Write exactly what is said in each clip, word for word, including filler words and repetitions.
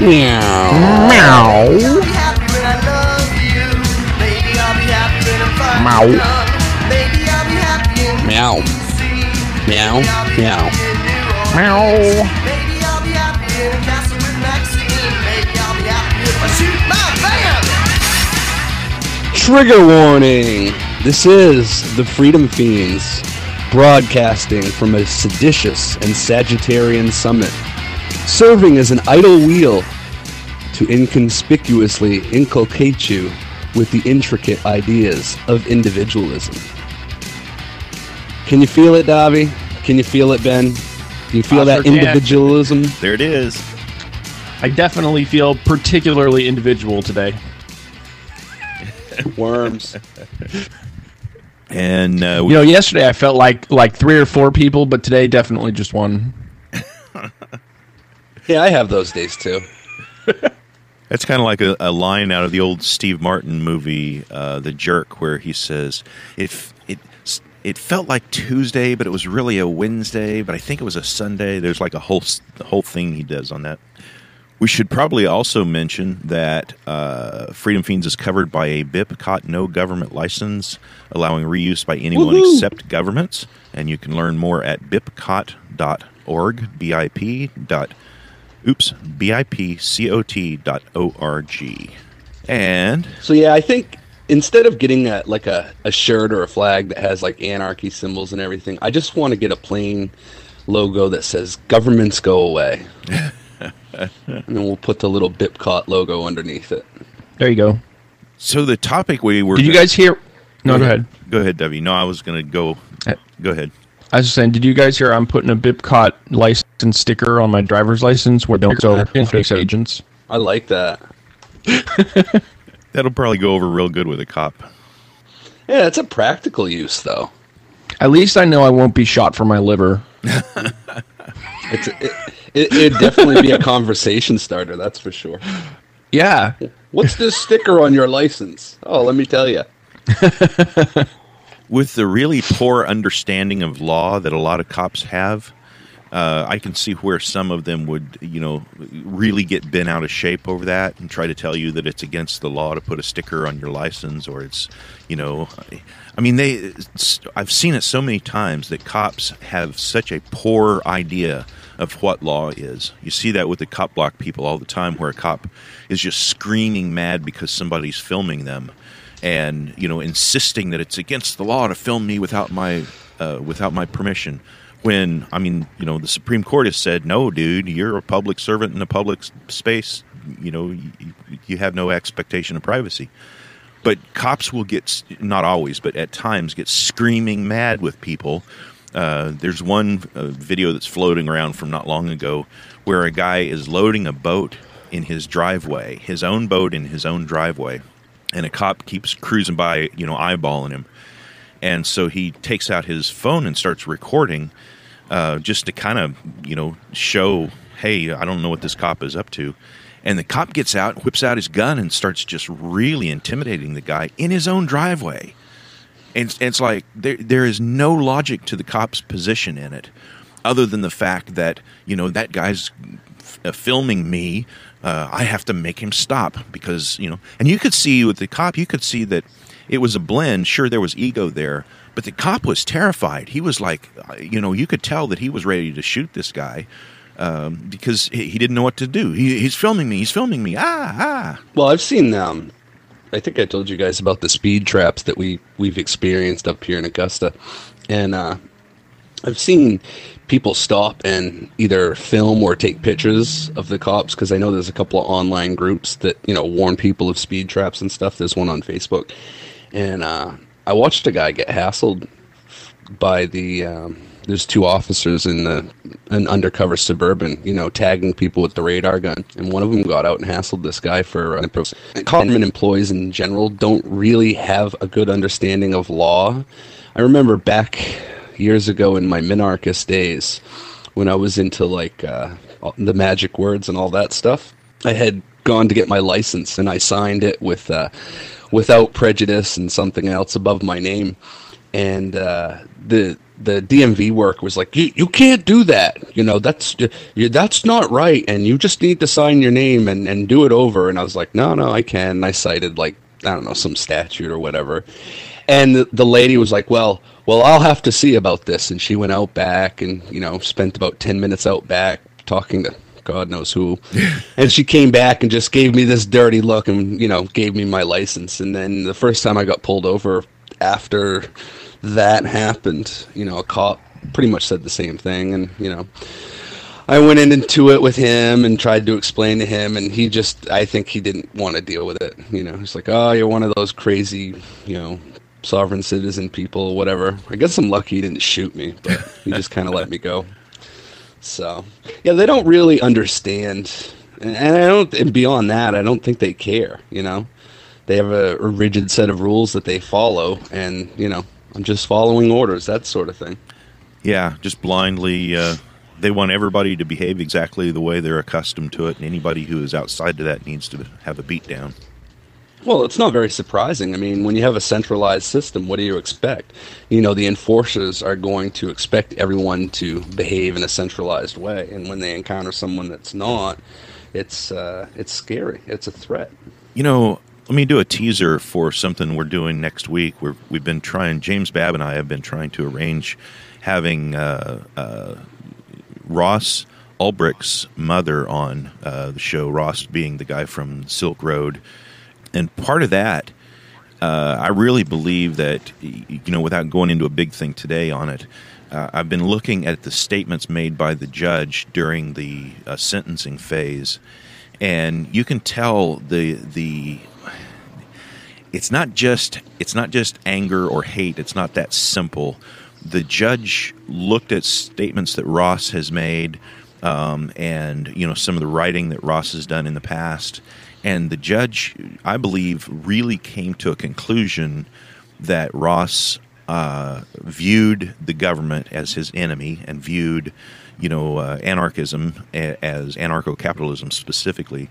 Meow. Meow. Meow. Meow. Meow. Meow. Meow. Trigger warning! This is the Freedom Fiends, broadcasting from a seditious and Sagittarian summit, serving as an idle wheel to inconspicuously inculcate you with the intricate ideas of individualism. Can you feel it, Davi? Can you feel it, Ben? Do you feel I that sure individualism? There it is. I definitely feel particularly individual today. Worms. And uh, you know, yesterday I felt like like three or four people, but today definitely just one. Yeah, I have those days too. That's kind of like a, a line out of the old Steve Martin movie, uh, The Jerk, where he says, "It it it felt like Tuesday, but it was really a Wednesday, but I think it was a Sunday." There's like a whole the whole thing he does on that. We should probably also mention that uh, Freedom Fiends is covered by a B I P C O T no government license, allowing reuse by anyone Woo-hoo! Except governments. And you can learn more at bipcot dot org, B I P dot, oops, B I P C O T dot O R G. And so yeah, I think instead of getting a, like a, a shirt or a flag that has like anarchy symbols and everything, I just want to get a plain logo that says "Governments Go Away." And then we'll put the little B I P C O T logo underneath it. There you go. So the topic we were... Did you guys hear... No, go ahead. Go ahead, Debbie. No, I was going to go... Go ahead. I was just saying, did you guys hear I'm putting a B I P C O T license sticker on my driver's license where don't go fake agents? I like that. That'll probably go over real good with a cop. Yeah, it's a practical use, though. At least I know I won't be shot for my liver. It's it, it, it'd definitely be a conversation starter, that's for sure. Yeah. What's this sticker on your license? Oh, let me tell you. With the really poor understanding of law that a lot of cops have, uh, I can see where some of them would, you know, really get bent out of shape over that and try to tell you that it's against the law to put a sticker on your license, or it's, you know, I mean, they. I've seen it so many times that cops have such a poor idea of what law is. You see that with the cop block people all the time, where a cop is just screaming mad because somebody's filming them, and you know, insisting that it's against the law to film me without my uh, without my permission. When, I mean, you know, the Supreme Court has said, no, dude, you're a public servant in a public space. You know, you, you have no expectation of privacy. But cops will get, not always, but at times get screaming mad with people. Uh, there's one uh, video that's floating around from not long ago where a guy is loading a boat in his driveway, his own boat in his own driveway, and a cop keeps cruising by, you know, eyeballing him. And so he takes out his phone and starts recording uh, just to kind of, you know, show, hey, I don't know what this cop is up to. And the cop gets out, whips out his gun, and starts just really intimidating the guy in his own driveway. And it's, it's like there there is no logic to the cop's position in it, other than the fact that, you know, that guy's f- filming me. Uh, I have to make him stop because, you know, and you could see with the cop, you could see that it was a blend. Sure, there was ego there, but the cop was terrified. He was like, you know, you could tell that he was ready to shoot this guy. Um, because he, he didn't know what to do. He, he's filming me. He's filming me. Ah, ah. Well, I've seen, um, I think I told you guys about the speed traps that we, we've experienced up here in Augusta. And uh, I've seen people stop and either film or take pictures of the cops, because I know there's a couple of online groups that, you know, warn people of speed traps and stuff. There's one on Facebook. And uh, I watched a guy get hassled by the... Um, There's two officers in the an undercover Suburban, you know, tagging people with the radar gun. And one of them got out and hassled this guy for... Uh, government employees in general don't really have a good understanding of law. I remember back years ago in my minarchist days, when I was into, like, uh, the magic words and all that stuff, I had gone to get my license, and I signed it with uh, without prejudice and something else above my name. and uh, the the D M V work was like, you, you can't do that. You know, that's you, that's not right, and you just need to sign your name and, and do it over. And I was like, no, no, I can. And I cited, like, I don't know, some statute or whatever. And the, the lady was like, well, well, I'll have to see about this. And she went out back and, you know, spent about ten minutes out back talking to God knows who. And she came back and just gave me this dirty look and, you know, gave me my license. And then the first time I got pulled over after that happened, you know, a cop pretty much said the same thing. And, you know, I went in into it with him and tried to explain to him, and he just, I think he didn't want to deal with it. You know, he's like, oh, you're one of those crazy, you know, sovereign citizen people, whatever. I guess I'm lucky he didn't shoot me, but he just kind of let me go. So, yeah, they don't really understand. And I don't, and beyond that, I don't think they care, you know. They have a, a rigid set of rules that they follow, and, you know, I'm just following orders, that sort of thing. Yeah, just blindly, uh, they want everybody to behave exactly the way they're accustomed to it, and anybody who is outside of that needs to have a beat down. Well, it's not very surprising. I mean, when you have a centralized system, what do you expect? You know, the enforcers are going to expect everyone to behave in a centralized way, and when they encounter someone that's not, it's uh, it's scary. It's a threat. You know, let me do a teaser for something we're doing next week. We're, we've been trying, James Babb and I have been trying to arrange having uh, uh, Ross Ulbricht's mother on uh, the show, Ross being the guy from Silk Road. And part of that, uh, I really believe that, you know, without going into a big thing today on it, uh, I've been looking at the statements made by the judge during the uh, sentencing phase, and you can tell the the it's not just it's not just anger or hate. It's not that simple. The judge looked at statements that Ross has made, um, and you know some of the writing that Ross has done in the past. And the judge, I believe, really came to a conclusion that Ross uh, viewed the government as his enemy and viewed, you know, uh, anarchism as anarcho-capitalism specifically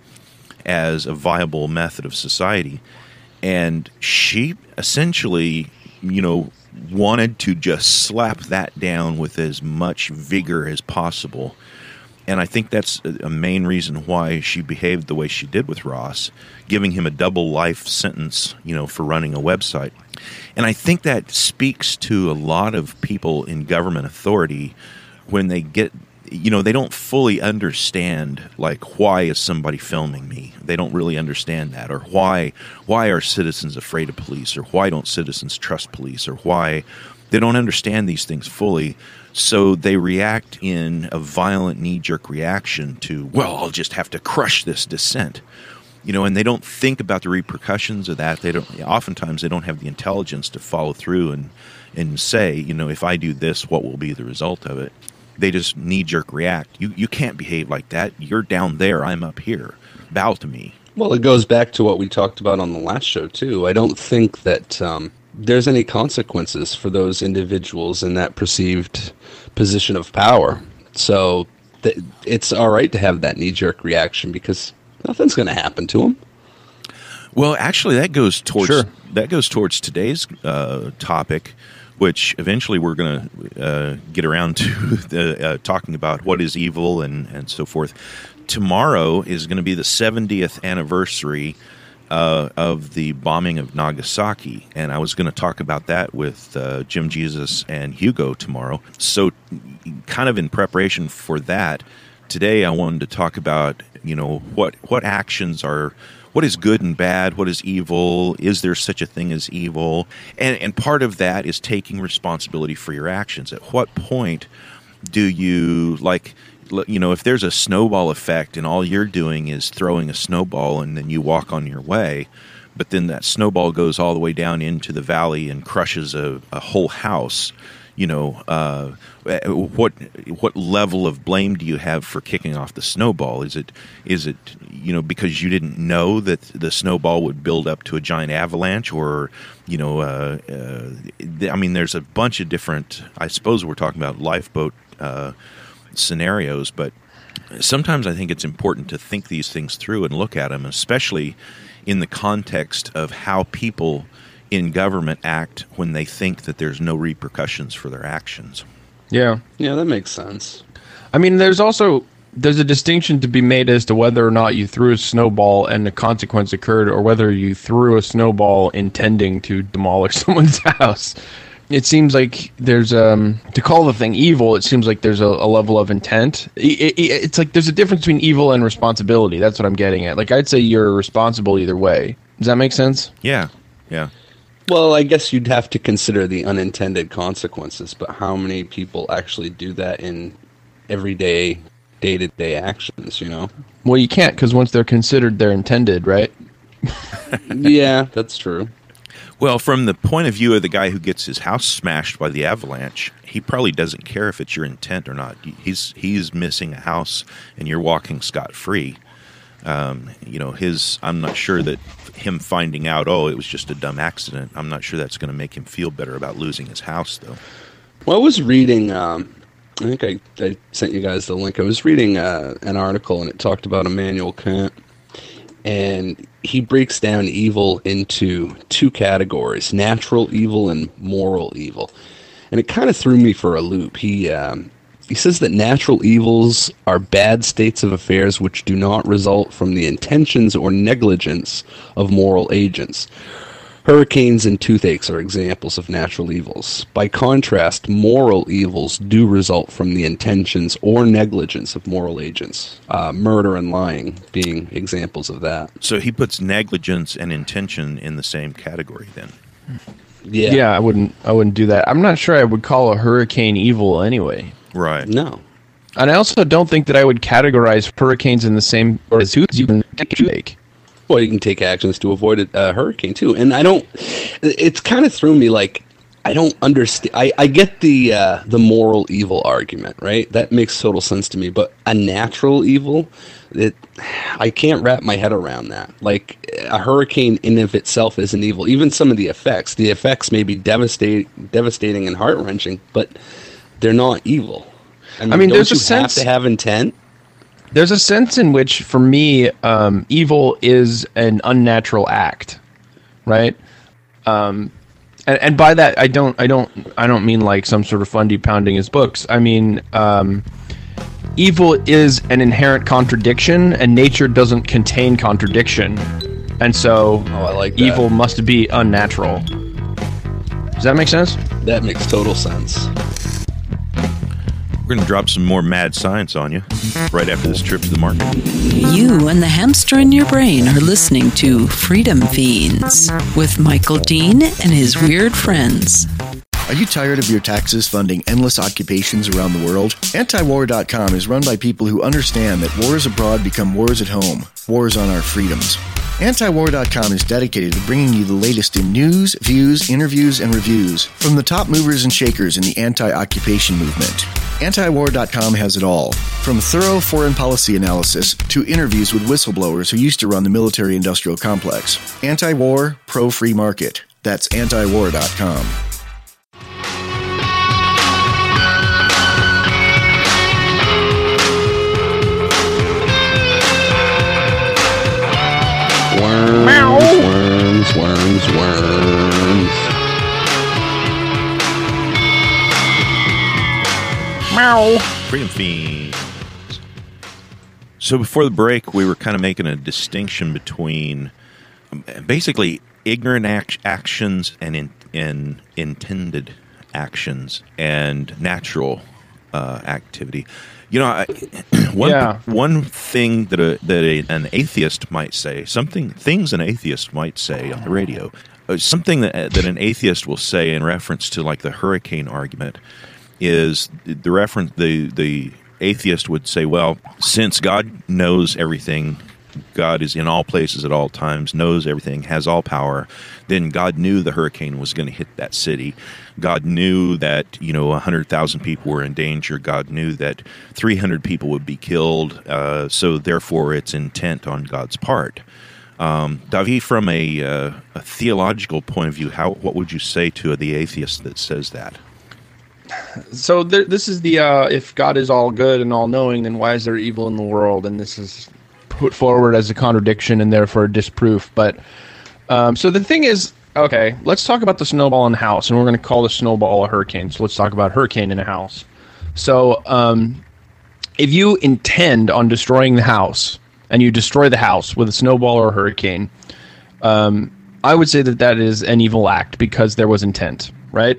as a viable method of society. And she essentially, you know, wanted to just slap that down with as much vigor as possible. And I think that's a main reason why she behaved the way she did with Ross, giving him a double life sentence, you know, for running a website. And I think that speaks to a lot of people in government authority when they get, you know, they don't fully understand, like, why is somebody filming me? They don't really understand that. Or why, why are citizens afraid of police? Or why don't citizens trust police? Or why they don't understand these things fully. So they react in a violent knee-jerk reaction to, well, I'll just have to crush this dissent. You know, and they don't think about the repercussions of that. They don't. Oftentimes, they don't have the intelligence to follow through and, and say, you know, if I do this, what will be the result of it? They just knee-jerk react. You you can't behave like that. You're down there. I'm up here. Bow to me. Well, it goes back to what we talked about on the last show, too. I don't think that um, there's any consequences for those individuals in that perceived position of power. So th- it's all right to have that knee-jerk reaction because nothing's going to happen to them. Well, actually, that goes towards Sure. that goes towards today's uh, topic, which eventually we're going to uh, get around to the, uh, talking about what is evil and, and so forth. Tomorrow is going to be the seventieth anniversary uh, of the bombing of Nagasaki, and I was going to talk about that with uh, Jim Jesus and Hugo tomorrow. So, kind of in preparation for that, today I wanted to talk about, you know, what what actions are, what is good and bad, what is evil, is there such a thing as evil, and and part of that is taking responsibility for your actions. At what point do you, like, you know, if there's a snowball effect and all you're doing is throwing a snowball and then you walk on your way, but then that snowball goes all the way down into the valley and crushes a, a whole house, you know, uh, what what level of blame do you have for kicking off the snowball? Is it is it you know because you didn't know that the snowball would build up to a giant avalanche, or you know, uh, uh, I mean, there's a bunch of different. I suppose we're talking about lifeboat uh, scenarios, but sometimes I think it's important to think these things through and look at them, especially in the context of how people in government act when they think that there's no repercussions for their actions. Yeah. Yeah, that makes sense. I mean, there's also there's a distinction to be made as to whether or not you threw a snowball and the consequence occurred, or whether you threw a snowball intending to demolish someone's house. It seems like there's um to call the thing evil. It seems like there's a, a level of intent. It, it, it's like there's a difference between evil and responsibility. That's what I'm getting at. Like, I'd say you're responsible either way. Does that make sense? Yeah, yeah. Well, I guess you'd have to consider the unintended consequences, but how many people actually do that in everyday, day-to-day actions, you know? Well, you can't, because once they're considered, they're intended, right? Yeah, that's true. Well, from the point of view of the guy who gets his house smashed by the avalanche, he probably doesn't care if it's your intent or not. He's he's missing a house, and you're walking scot-free. Um, you know, his. I'm not sure that him finding out, oh, it was just a dumb accident. I'm not sure that's going to make him feel better about losing his house, though. Well, I was reading. Um, I think I, I sent you guys the link. I was reading uh, an article, and it talked about Immanuel Kant, and he breaks down evil into two categories: natural evil and moral evil. And it kind of threw me for a loop. He um, He says that natural evils are bad states of affairs which do not result from the intentions or negligence of moral agents. Hurricanes and toothaches are examples of natural evils. By contrast, moral evils do result from the intentions or negligence of moral agents, uh, murder and lying being examples of that. So he puts negligence and intention in the same category then. Yeah. Yeah, I wouldn't I wouldn't do that. I'm not sure I would call a hurricane evil anyway. Right. No. And I also don't think that I would categorize hurricanes in the same or as who's even take. Well, you can take actions to avoid a uh, hurricane too, and I don't. It's kind of threw me like I don't understand. I, I get the uh, the moral evil argument, right? That makes total sense to me. But a natural evil, it I can't wrap my head around that. Like a hurricane in of itself isn't evil. Even some of the effects, the effects may be devastating, devastating and heart wrenching, but they're not evil. I mean, I mean don't there's you a sense have to have intent. There's a sense in which, for me, um, evil is an unnatural act, right? Um, and, and by that, I don't, I don't, I don't mean like some sort of Fundy pounding his books. I mean, um, evil is an inherent contradiction, and nature doesn't contain contradiction, and so Oh, I like that. evil must be unnatural. Does that make sense? That makes total sense. We're going to drop some more mad science on you right after this trip to the market. You and the hamster in your brain are listening to Freedom Fiends with Michael Dean and his weird friends. Are you tired of your taxes funding endless occupations around the world? anti war dot com is run by people who understand that wars abroad become wars at home, wars on our freedoms. anti war dot com is dedicated to bringing you the latest in news, views, interviews, and reviews from the top movers and shakers in the anti-occupation movement. anti war dot com has it all, from thorough foreign policy analysis to interviews with whistleblowers who used to run the military-industrial complex. Anti-war, pro-free market. That's anti war dot com. Worms, worms, worms, worms. Meow. Freedom Fiends. So before the break, we were kind of making a distinction between um, basically ignorant act- actions and in, in intended actions and natural uh, activity. You know, I, one Yeah. one thing that a, that a, an atheist might say, something things an atheist might say on the radio, uh, something that that an atheist will say in reference to like the hurricane argument is the reference the the atheist would say, well, since God knows everything, God is in all places at all times, knows everything, has all power, then God knew the hurricane was going to hit that city. God knew that, you know, one hundred thousand people were in danger. God knew that three hundred people would be killed. Uh, so therefore, it's intent on God's part. Um, David, from a, uh, a theological point of view, how what would you say to the atheist that says that? So there, this is the uh, if God is all good and all knowing, then why is there evil in the world? And this is put forward as a contradiction and therefore a disproof. But um, so the thing is, Okay, let's talk about the snowball in the house, and we're going to call the snowball a hurricane. So let's talk about hurricane in a house. So um, if you intend on destroying the house, and you destroy the house with a snowball or a hurricane, um, I would say that that is an evil act because there was intent, right?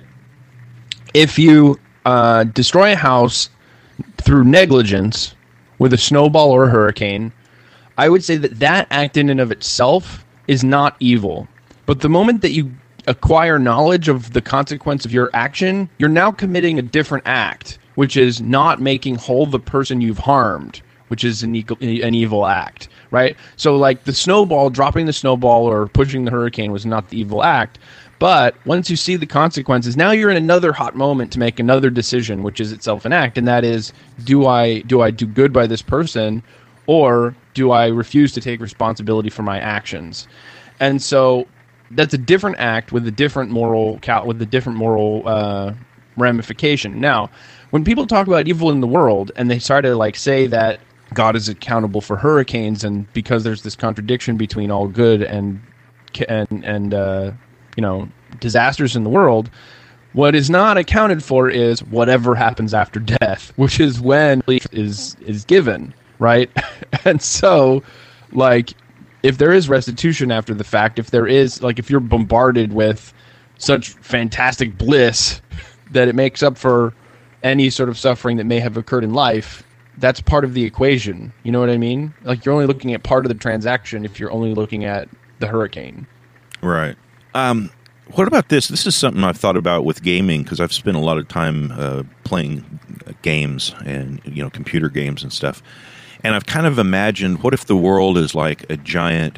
If you uh, destroy a house through negligence with a snowball or a hurricane, I would say that that act in and of itself is not evil. But the moment that you acquire knowledge of the consequence of your action, you're now committing a different act, which is not making whole the person you've harmed, which is an, equal, an evil act, right? So like the snowball, dropping the snowball or pushing the hurricane was not the evil act. But once you see the consequences, now you're in another hot moment to make another decision, which is itself an act. And that is, do I do I do good by this person, or do I refuse to take responsibility for my actions? And so that's a different act with a different moral with a different moral uh, ramification. Now, when people talk about evil in the world and they try to like say that God is accountable for hurricanes, and because there's this contradiction between all good and and and uh, you know disasters in the world, what is not accounted for is whatever happens after death, which is when relief is is given, right? And so, like, if there is restitution after the fact, if there is, like, if you're bombarded with such fantastic bliss that it makes up for any sort of suffering that may have occurred in life, that's part of the equation. You know what I mean? Like, you're only looking at part of the transaction if you're only looking at the hurricane. Right. Um, what about this? This is something I've thought about with gaming, because I've spent a lot of time uh, playing games and, you know, computer games and stuff. And I've kind of imagined, what if the world is like a giant,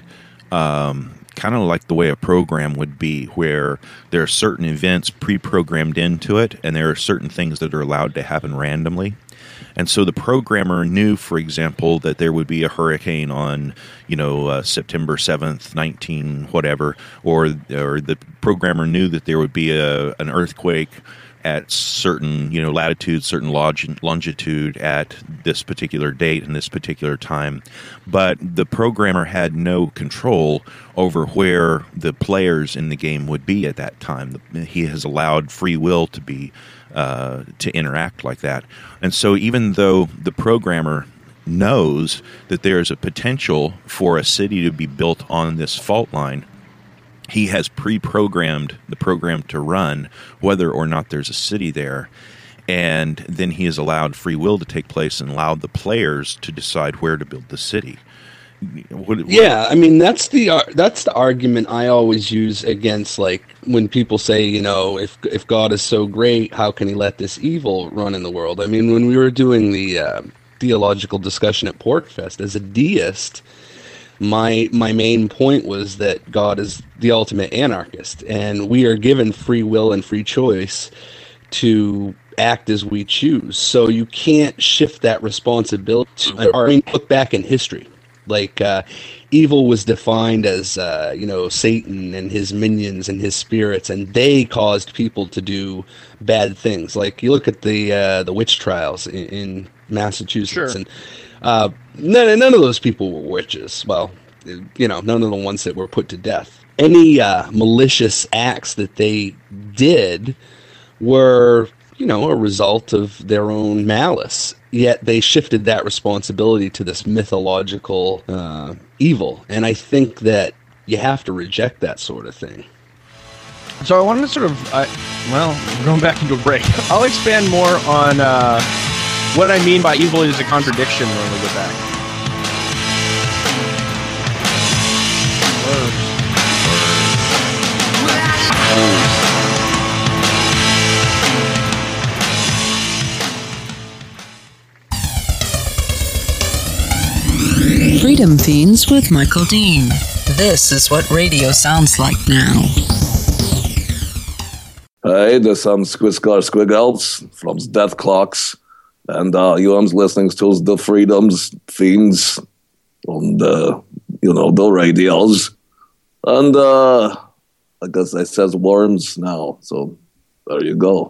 um, kind of like the way a program would be, where there are certain events pre-programmed into it, and there are certain things that are allowed to happen randomly. And so the programmer knew, for example, that there would be a hurricane on, you know, uh, September seventh, nineteen, whatever, or or the programmer knew that there would be a an earthquake at certain, you know, latitude, certain log- longitude at this particular date and this particular time. But the programmer had no control over where the players in the game would be at that time. He has allowed free will to be uh, to interact like that. And so even though the programmer knows that there is a potential for a city to be built on this fault line, he has pre-programmed the program to run whether or not there's a city there, and then he has allowed free will to take place and allowed the players to decide where to build the city. What, what, yeah, I mean, that's the uh, that's the argument I always use against, like, when people say, you know, if if God is so great, how can he let this evil run in the world? I mean, when we were doing the uh, theological discussion at PorkFest, as a deist, My my main point was that God is the ultimate anarchist, and we are given free will and free choice to act as we choose. So you can't shift that responsibility to, or, I mean, look back in history. Like, uh, evil was defined as, uh, you know, Satan and his minions and his spirits, and they caused people to do bad things. Like, you look at the uh, the witch trials in, in Massachusetts, Sure. and Uh, none, none of those people were witches. Well, you know, none of the ones that were put to death. Any uh, malicious acts that they did were, you know, a result of their own malice. Yet they shifted that responsibility to this mythological uh, evil. And I think that you have to reject that sort of thing. So I wanted to sort of, uh, well, we're going back into a break. I'll expand more on uh, what I mean by evil is a contradiction when we get back. Freedom Fiends with Michael Dean. This is what radio sounds like now. Hey, this is um, Squiscar Squiggles from Death Clocks. And uh, you are listening to the Freedoms Fiends on the, you know, the radios. And uh, I guess it says worms now, so there you go.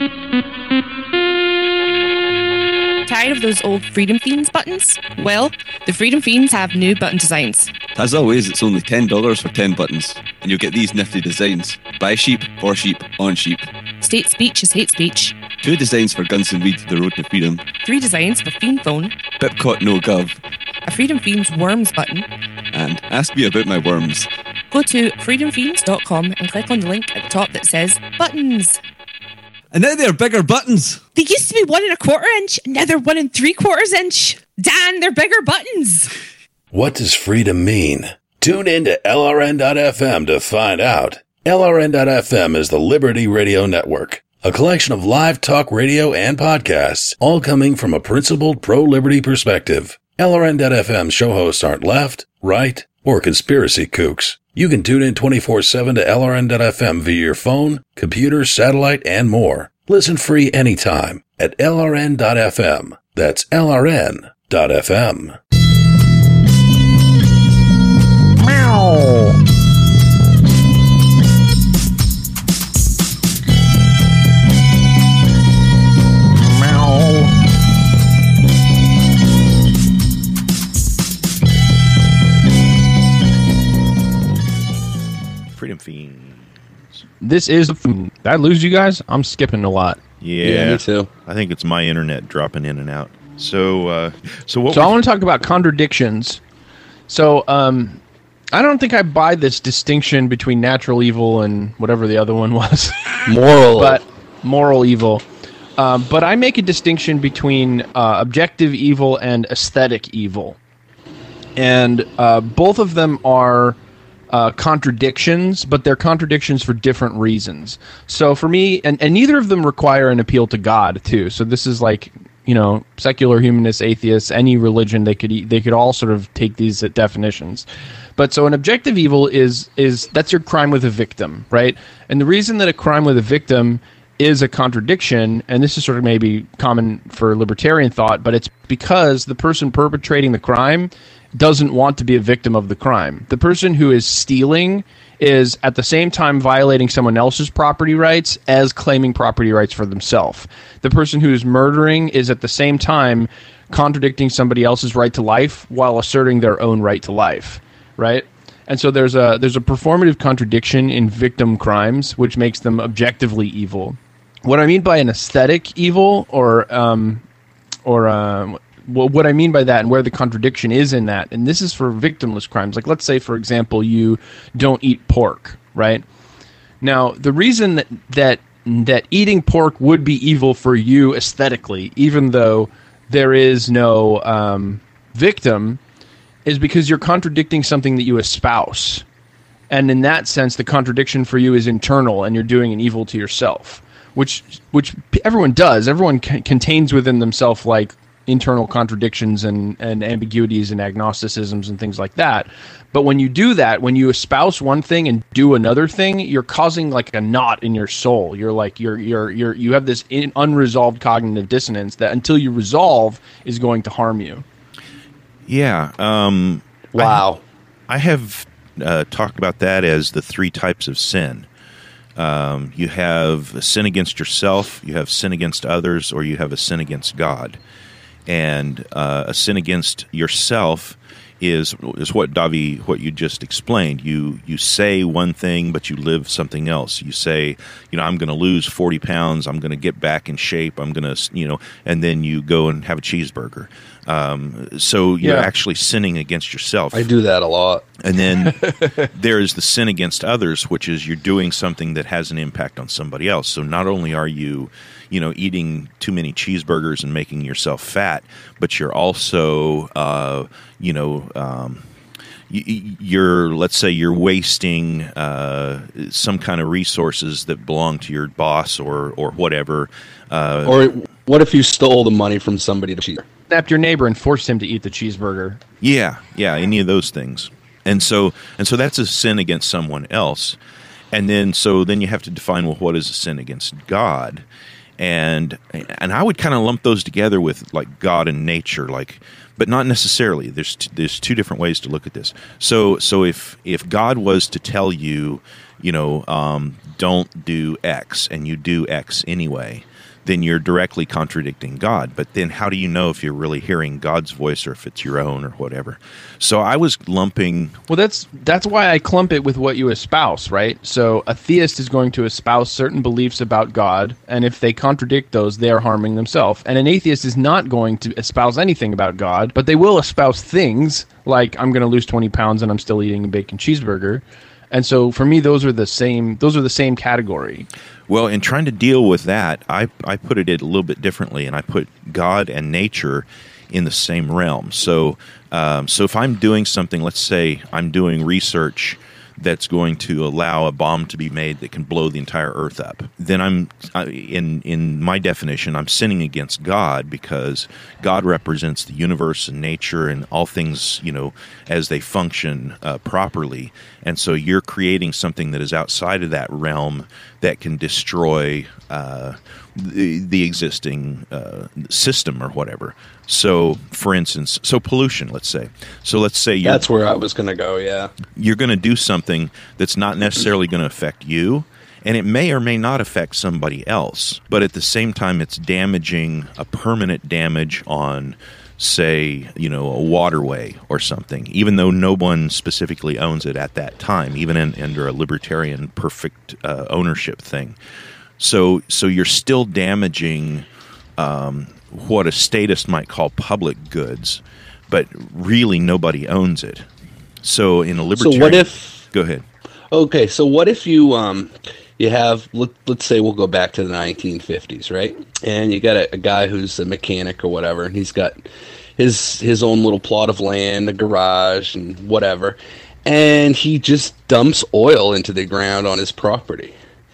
Tired of those old Freedom Fiends buttons? Well, the Freedom Fiends have new button designs. As always, it's only ten dollars for ten buttons. and you'll get these nifty designs. Buy sheep, for sheep, on sheep. State speech is hate speech. Two designs for Guns and Weed, The Road to Freedom. Three designs for Fiend Phone. Pipcot No Gov. A Freedom Fiends Worms button. And Ask Me About My Worms. Go to freedom fiends dot com and click on the link at the top that says Buttons. And now they're bigger buttons. They used to be one and a quarter inch, and now they're one and three quarters inch. Dan, they're bigger buttons. What does freedom mean? Tune in to L R N dot F M to find out. L R N dot F M is the Liberty Radio Network, a collection of live talk radio and podcasts, all coming from a principled pro-liberty perspective. L R N dot F M show hosts aren't left, right, or conspiracy kooks. You can tune in twenty-four seven to L R N dot F M via your phone, computer, satellite, and more. Listen free anytime at L R N dot F M. That's L R N dot F M. Meow. Freedom Fiends. This is. Did I lose you guys? I'm skipping a lot. Yeah, Yeah, me too. I think it's my internet dropping in and out. So, uh, so what? So we- I want to talk about contradictions. So um, I don't think I buy this distinction between natural evil and whatever the other one was. Moral. But moral evil. Um, but I make a distinction between uh, objective evil and aesthetic evil. And uh, both of them are uh, contradictions, but they're contradictions for different reasons. So for me, and, and neither of them require an appeal to God, too. So this is like, you know, secular humanists, atheists, any religion, they could e- they could all sort of take these definitions. But so an objective evil is is that's your crime with a victim, right? And the reason that a crime with a victim is a contradiction, and this is sort of maybe common for libertarian thought, but it's because the person perpetrating the crime doesn't want to be a victim of the crime. The person who is stealing is at the same time violating someone else's property rights as claiming property rights for themselves. The person who is murdering is at the same time contradicting somebody else's right to life while asserting their own right to life, right? And so there's a there's a performative contradiction in victim crimes, which makes them objectively evil. What I mean by an aesthetic evil, or um, or um, well, what I mean by that, and where the contradiction is in that, and this is for victimless crimes. Like, let's say, for example, you don't eat pork, right? Now, the reason that that that eating pork would be evil for you aesthetically, even though there is no um, victim, is because you're contradicting something that you espouse. And in that sense, the contradiction for you is internal, and you're doing an evil to yourself, which which everyone does. Everyone c- contains within themselves like internal contradictions and, and ambiguities and agnosticisms and things like that. But when you do that, when you espouse one thing and do another thing, you're causing like a knot in your soul. You're like you're you're you're you have this in, unresolved cognitive dissonance that until you resolve is going to harm you. Yeah. Um, Wow. I, I have uh, talked about that as the three types of sin. Um, you have a sin against yourself, you have sin against others, or you have a sin against God. And uh, a sin against yourself is is what Davi, what you just explained. You you say one thing, but you live something else. You say, you know, I'm going to lose forty pounds. I'm going to get back in shape. I'm going to, you know, and then you go and have a cheeseburger. Um, so you're Yeah. actually sinning against yourself. I do that a lot. And then there is the sin against others, which is you're doing something that has an impact on somebody else. So not only are you, you know, eating too many cheeseburgers and making yourself fat, but you're also, uh, you know, um, y- you're, let's say you're wasting uh, some kind of resources that belong to your boss or, or whatever. Uh, Or what if you stole the money from somebody to cheat? Snapped your neighbor and forced him to eat the cheeseburger. Yeah, yeah, any of those things. And so and so that's a sin against someone else. And then so then you have to define, well, what is a sin against God? And and I would kind of lump those together with like God and nature, like, but not necessarily. There's t- there's two different ways to look at this. So so if if God was to tell you, you know, um, don't do X, and you do X anyway, then you're directly contradicting God. But then how do you know if you're really hearing God's voice or if it's your own or whatever? So I was lumping... Well, that's that's why I clump it with what you espouse, right? So a theist is going to espouse certain beliefs about God, and if they contradict those, they are harming themselves. And an atheist is not going to espouse anything about God, but they will espouse things like, I'm going to lose twenty pounds and I'm still eating a bacon cheeseburger. And so for me, those are the same. Those are the same category. Well, in trying to deal with that, I, I put it a little bit differently, and I put God and nature in the same realm. So, um, so if I'm doing something, let's say I'm doing research that's going to allow a bomb to be made that can blow the entire Earth up, then I'm, in in my definition, I'm sinning against God, because God represents the universe and nature and all things, you know, as they function uh, properly. And so you're creating something that is outside of that realm that can destroy uh, the, the existing uh, system or whatever. So, for instance, so pollution, let's say. So let's say you're... That's where I was going to go, yeah. You're going to do something that's not necessarily going to affect you, and it may or may not affect somebody else. But at the same time, it's damaging, a permanent damage on, say, you know, a waterway or something, even though no one specifically owns it at that time, even in, under a libertarian perfect uh, ownership thing. So, so you're still damaging... Um, what a statist might call public goods, but really nobody owns it. So in a libertarian... So what if... Go ahead. Okay, so what if you um, you have, let, let's say we'll go back to the nineteen fifties, right? And you got a, a guy who's a mechanic or whatever, and he's got his his own little plot of land, a garage, and whatever, and he just dumps oil into the ground on his property.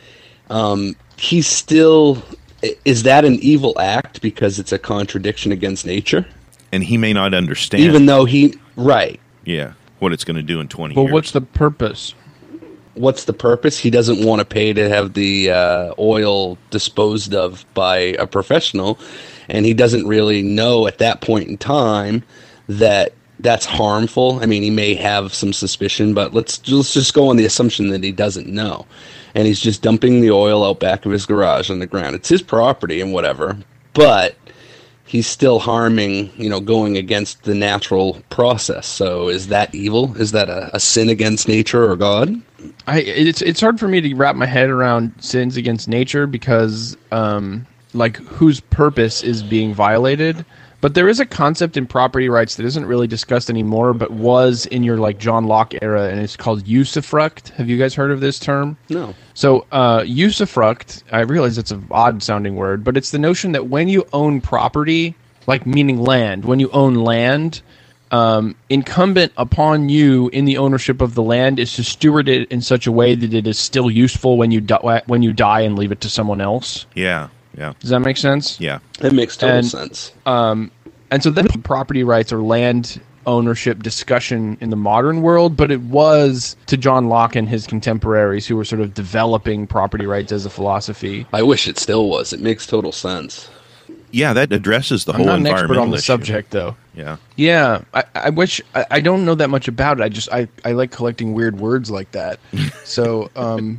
Um, he's still... Is that an evil act because it's a contradiction against nature? And he may not understand. Even though he... Right. Yeah, what it's going to do in twenty Well, years. what's the purpose? What's the purpose? He doesn't want to pay to have the uh, oil disposed of by a professional, and he doesn't really know at that point in time that that's harmful. I mean, he may have some suspicion, but let's let's just go on the assumption that he doesn't know. And he's just dumping the oil out back of his garage on the ground. It's his property and whatever, but he's still harming, you know, going against the natural process. So is that evil? Is that a, a sin against nature or God? I it's it's hard for me to wrap my head around sins against nature because, um, like, whose purpose is being violated? But there is a concept in property rights that isn't really discussed anymore, but was in your like John Locke era, and it's called usufruct. Have you guys heard of this term? No. So uh, usufruct, I realize it's an odd-sounding word, but it's the notion that when you own property, like meaning land, when you own land, um, incumbent upon you in the ownership of the land is to steward it in such a way that it is still useful when you di- when you die and leave it to someone else. Yeah. Yeah. Does that make sense? Yeah. That makes total and, sense. Um, and so then property rights or land ownership discussion in the modern world, but it was to John Locke and his contemporaries who were sort of developing property rights as a philosophy. I wish it still was. It makes total sense. Yeah, that addresses the I'm whole not an environmental expert on the issue. subject, though. Yeah. Yeah, I, I wish I, I don't know that much about it. I just I, I like collecting weird words like that. So, um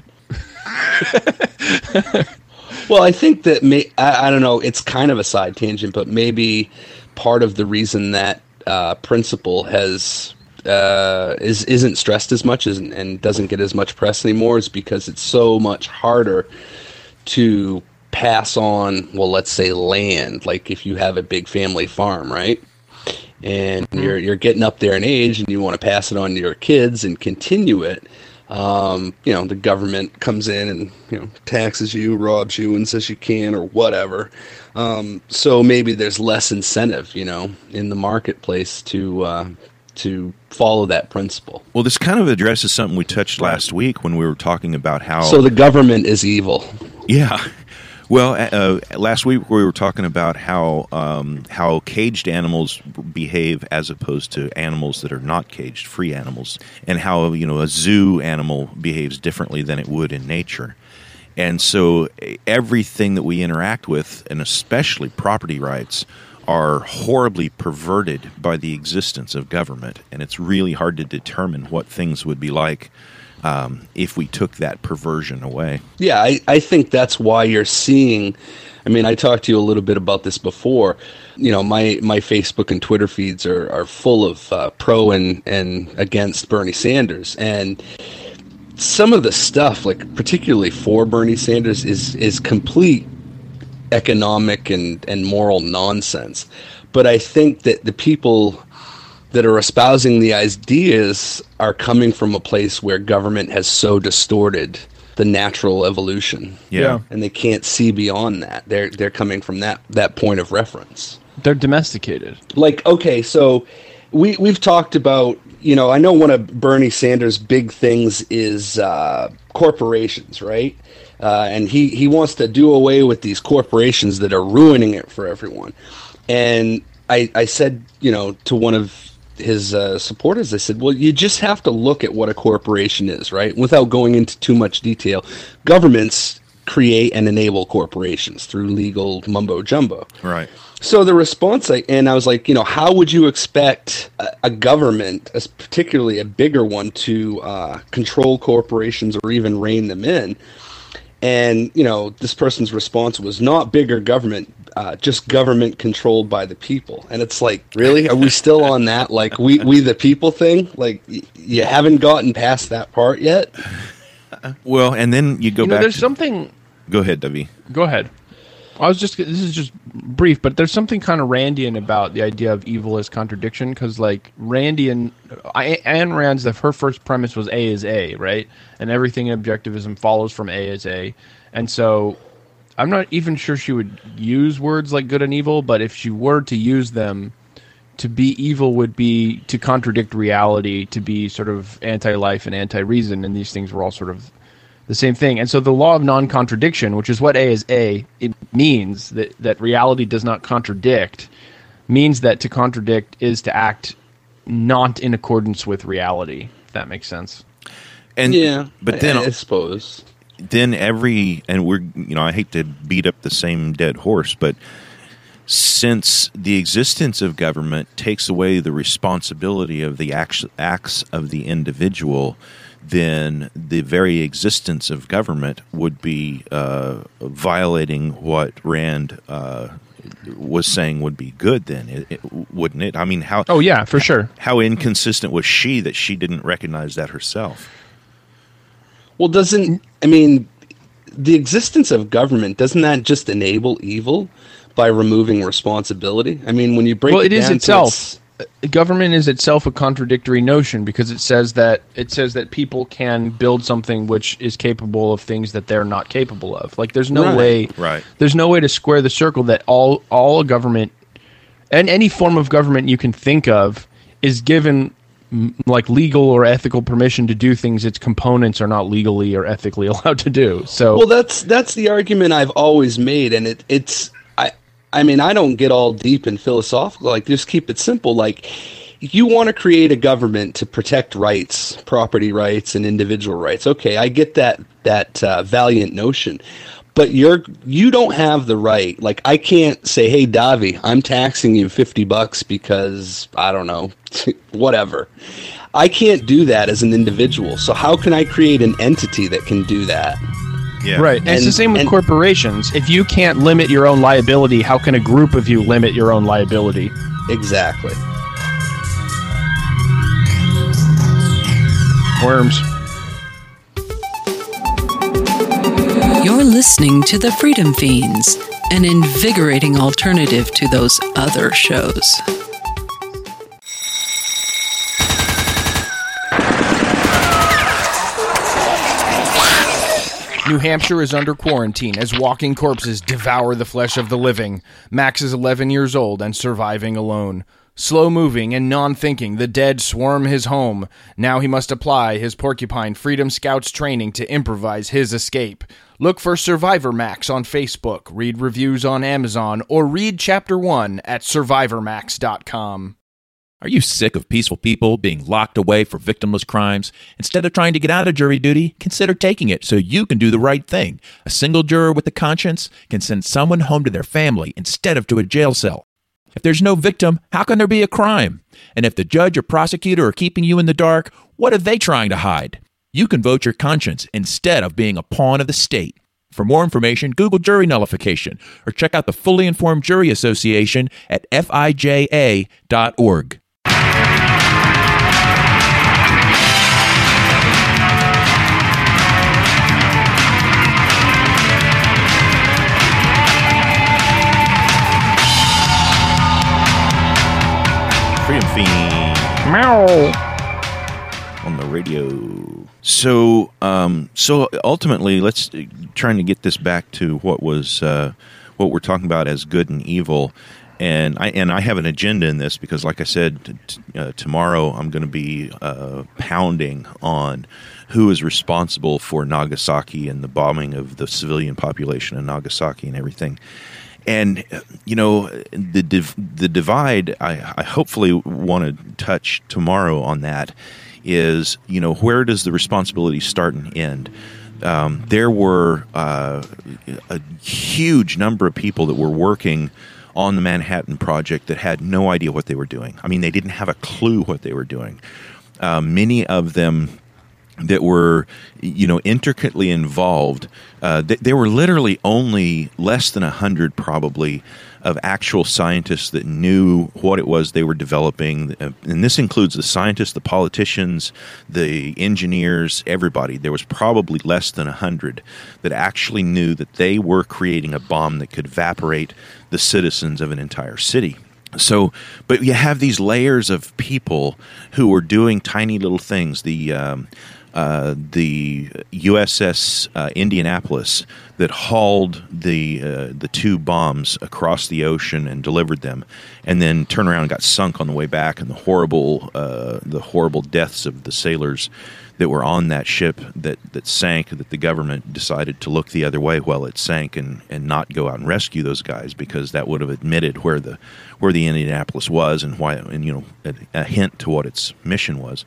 Well, I think that may, I, I don't know. It's kind of a side tangent, but maybe part of the reason that uh, principle has uh, is isn't stressed as much as, and doesn't get as much press anymore is because it's so much harder to pass on. Well, let's say land. Like if you have a big family farm, right? And mm-hmm. you're you're getting up there in age, and you want to pass it on to your kids and continue it. Um, you know, the government comes in and, you know, taxes you, robs you, and says you can or whatever. Um, so maybe there's less incentive, you know, in the marketplace to uh, to follow that principle. Well, this kind of addresses something we touched last week when we were talking about how... So the government is evil. Yeah. Well, uh, last week we were talking about how um, how caged animals behave as opposed to animals that are not caged, free animals, and how, you know, a zoo animal behaves differently than it would in nature. And so everything that we interact with, and especially property rights, are horribly perverted by the existence of government, and it's really hard to determine what things would be like Um, if we took that perversion away. Yeah, I, I think that's why you're seeing, I mean, I talked to you a little bit about this before. You know, my, my Facebook and Twitter feeds are, are full of uh, pro and, and against Bernie Sanders. And some of the stuff, like particularly for Bernie Sanders, is, is complete economic and, and moral nonsense. But I think that the people that are espousing the ideas are coming from a place where government has so distorted the natural evolution. Yeah. And they can't see beyond that. They're they're coming from that, that point of reference. They're domesticated. Like, okay, so we, we've talked about, you know, I know one of Bernie Sanders' big things is uh, corporations, right? Uh, and he, he wants to do away with these corporations that are ruining it for everyone. And I, I said, you know, to one of his uh, supporters, I said, well, you just have to look at what a corporation is, right? Without going into too much detail. Governments create and enable corporations through legal mumbo jumbo. Right. So the response, I, and I was like, you know, how would you expect a, a government, as particularly a bigger one, to uh, control corporations or even rein them in? And, you know, this person's response was not bigger government, uh, just government controlled by the people. And it's like, really? Are we still on that? Like, we, we the people thing? Like, y- you haven't gotten past that part yet? Well, and then you go You know, back there's to... something... Go ahead, Debbie. Go ahead. I was just, this is just brief, but there's something kind of Randian about the idea of evil as contradiction, because, like, Randian, I, Ayn Rand's, her first premise was A is A, right? And everything in objectivism follows from A is A. And so I'm not even sure she would use words like good and evil, but if she were to use them, to be evil would be to contradict reality, to be sort of anti-life and anti-reason, and these things were all sort of the same thing. And so the law of non-contradiction, which is what A is A, it means that, that reality does not contradict, means that to contradict is to act not in accordance with reality, if that makes sense. And yeah, but then I, I suppose then every and we're you know I hate to beat up the same dead horse, but since the existence of government takes away the responsibility of the acts, acts of the individual, then the very existence of government would be uh, violating what Rand uh, was saying would be good. Then, it, it, wouldn't it? I mean, how? Oh yeah, for sure. How inconsistent was she that she didn't recognize that herself? Well, doesn't I mean the existence of government, doesn't that just enable evil by removing responsibility? I mean, when you break well, it, it is down itself. To its, Government is itself a contradictory notion, because it says that it says that people can build something which is capable of things that they're not capable of. Like, there's no Right. way, Right. there's no way to square the circle that all all a government and any form of government you can think of is given m- like legal or ethical permission to do things its components are not legally or ethically allowed to do. So, well, that's that's the argument I've always made, and it it's I I mean I don't get all deep and philosophical. Like, just keep it simple. Like, you want to create a government to protect rights, property rights, and individual rights. Okay, I get that that uh, valiant notion. But you're you don't have the right. Like, I can't say, "Hey, Davi, I'm taxing you fifty bucks because I don't know, whatever." I can't do that as an individual. So how can I create an entity that can do that? Yeah. right. And, it's the And- same with and- corporations. If you can't limit your own liability, how can a group of you limit your own liability? Exactly. Worms. You're listening to The Freedom Fiends, an invigorating alternative to those other shows. New Hampshire is under quarantine as walking corpses devour the flesh of the living. Max is eleven years old and surviving alone. Slow-moving and non-thinking, the dead swarm his home. Now he must apply his Porcupine Freedom Scouts training to improvise his escape. Look for Survivor Max on Facebook, read reviews on Amazon, or read Chapter one at survivor max dot com. Are you sick of peaceful people being locked away for victimless crimes? Instead of trying to get out of jury duty, consider taking it so you can do the right thing. A single juror with a conscience can send someone home to their family instead of to a jail cell. If there's no victim, how can there be a crime? And if the judge or prosecutor are keeping you in the dark, what are they trying to hide? You can vote your conscience instead of being a pawn of the state. For more information, Google jury nullification or check out the Fully Informed Jury Association at F I J A dot org. Freedom Fiend. Meow. On the radio. So, um, so ultimately, let's uh, trying to get this back to what was uh, what we're talking about as good and evil, and I and I have an agenda in this because, like I said, t- uh, tomorrow I'm going to be uh, pounding on who is responsible for Nagasaki and the bombing of the civilian population in Nagasaki and everything. And, you know, the div- the divide I, I hopefully want to touch tomorrow on that is, you know, where does the responsibility start and end? Um, there were uh, a huge number of people that were working on the Manhattan Project that had no idea what they were doing. I mean, they didn't have a clue what they were doing. Uh, many of them that were, you know, intricately involved. Uh, th- there were literally only less than a hundred, probably, of actual scientists that knew what it was they were developing. Uh, and this includes the scientists, the politicians, the engineers, everybody. There was probably less than a hundred that actually knew that they were creating a bomb that could evaporate the citizens of an entire city. So, but you have these layers of people who were doing tiny little things. The um, uh, the U S S uh, Indianapolis that hauled the uh, the two bombs across the ocean and delivered them, and then turned around and got sunk on the way back, and the horrible uh, the horrible deaths of the sailors that were on that ship that, that sank, that the government decided to look the other way while it sank and, and not go out and rescue those guys, because that would have admitted where the where the Indianapolis was and why, and you know, a, a hint to what its mission was.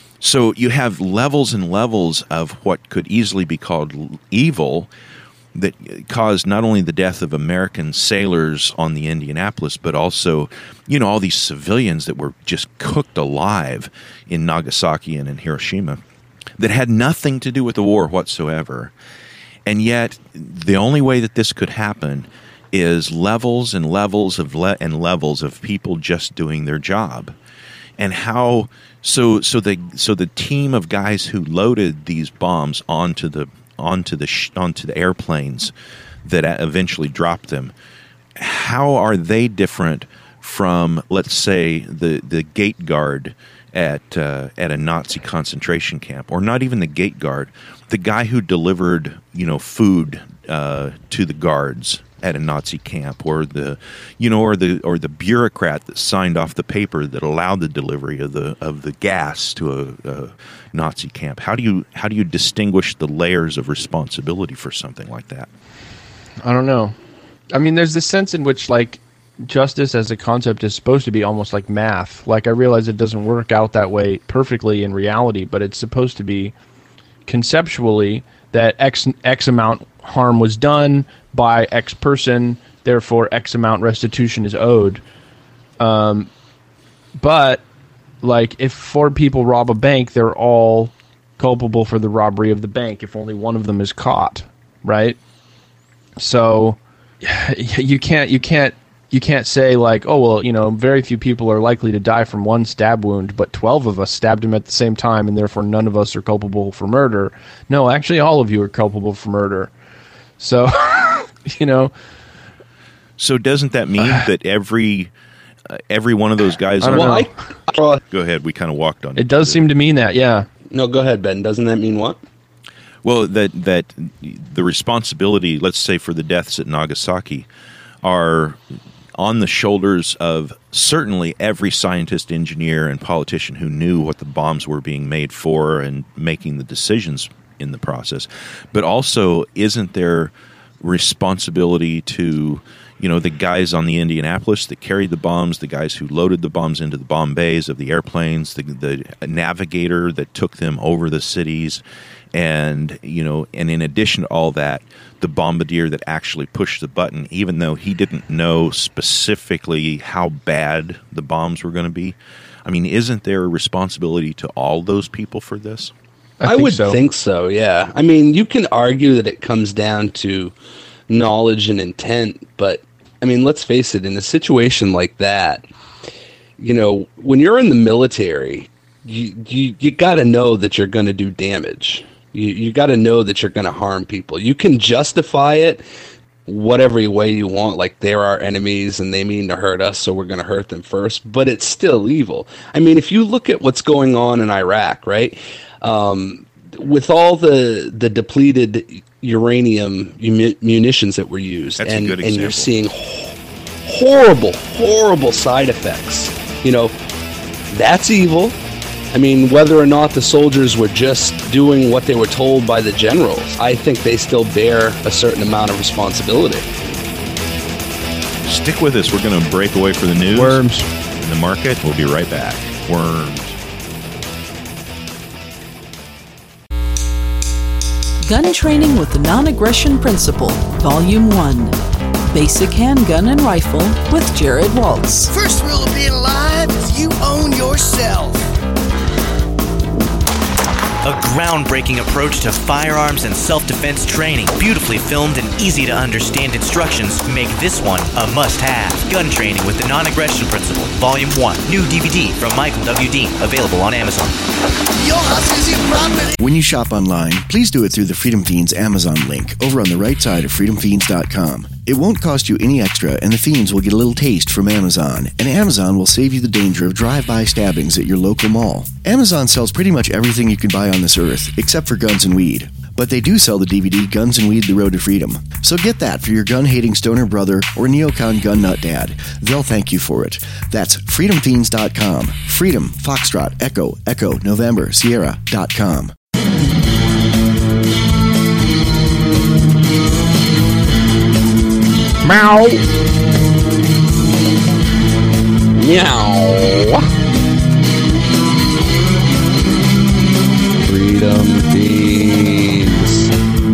So you have levels and levels of what could easily be called evil that caused not only the death of American sailors on the Indianapolis, but also, you know, all these civilians that were just cooked alive in Nagasaki and in Hiroshima that had nothing to do with the war whatsoever. And yet, the only way that this could happen is levels and levels of le- and levels of people just doing their job. And how so so the so the team of guys who loaded these bombs onto the onto the sh- onto the airplanes that eventually dropped them, how are they different from, let's say, the the gate guard at uh, at a Nazi concentration camp, or not even the gate guard, the guy who delivered, you know, food uh, to the guards at a Nazi camp, or the, you know, or the or the bureaucrat that signed off the paper that allowed the delivery of the of the gas to a, a Nazi camp? How do you how do you distinguish the layers of responsibility for something like that? I don't know. I mean, there's this sense in which, like, justice as a concept is supposed to be almost like math. Like, I realize it doesn't work out that way perfectly in reality, but it's supposed to be conceptually that X X amount harm was done by X person, therefore X amount restitution is owed. Um, but, like, if four people rob a bank, they're all culpable for the robbery of the bank if only one of them is caught, right? So you can't you can't you can't say, like, oh, well, you know, very few people are likely to die from one stab wound, but twelve of us stabbed him at the same time, and therefore none of us are culpable for murder. No, actually, all of you are culpable for murder. So, you know. So doesn't that mean that every uh, every one of those guys? I don't on know. the, go ahead. We kind of walked on it. It does seem to mean that, yeah. No, go ahead, Ben. Doesn't that mean what? Well, that that the responsibility, let's say, for the deaths at Nagasaki, are on the shoulders of certainly every scientist, engineer, and politician who knew what the bombs were being made for and making the decisions in the process. But also, isn't there responsibility to, you know, the guys on the Indianapolis that carried the bombs, the guys who loaded the bombs into the bomb bays of the airplanes, the, the navigator that took them over the cities, and, you know, and in addition to all that, the bombardier that actually pushed the button, even though he didn't know specifically how bad the bombs were going to be. I mean, isn't there a responsibility to all those people for this? I, I think would so. think so, yeah. I mean, you can argue that it comes down to knowledge and intent, but, I mean, let's face it, in a situation like that, you know, when you're in the military, you you, you got to know that you're going to do damage. You, you got to know that you're going to harm people. You can justify it whatever way you want, like they're our enemies and they mean to hurt us, so we're going to hurt them first, but it's still evil. I mean, if you look at what's going on in Iraq, right, um, with all the the depleted uranium munitions that were used, That's and, a good and you're example. seeing horrible, horrible side effects, you know, that's evil. I mean, whether or not the soldiers were just doing what they were told by the generals, I think they still bear a certain amount of responsibility. Stick with us. We're going to break away for the news. Worms. In the market. We'll be right back. Worms. Gun Training with the Non-Aggression Principle, Volume one. Basic Handgun and Rifle with Jared Waltz. First rule of being alive is you own yourself. A groundbreaking approach to firearms and self-defense training. Beautifully filmed and easy-to-understand instructions make this one a must-have. Gun Training with the Non-Aggression Principle, Volume one. New D V D from Michael W. Dean, available on Amazon. Your house is your property. When you shop online, please do it through the Freedom Fiends Amazon link over on the right side of freedom fiends dot com. It won't cost you any extra, and the Fiends will get a little taste from Amazon, and Amazon will save you the danger of drive-by stabbings at your local mall. Amazon sells pretty much everything you can buy on this earth, except for guns and weed. But they do sell the D V D Guns and Weed, The Road to Freedom. So get that for your gun-hating stoner brother or neocon gun nut dad. They'll thank you for it. That's freedom fiends dot com. Freedom, Foxtrot, Echo, Echo, November, Sierra dot com. Meow. Meow. Freedom Fiends.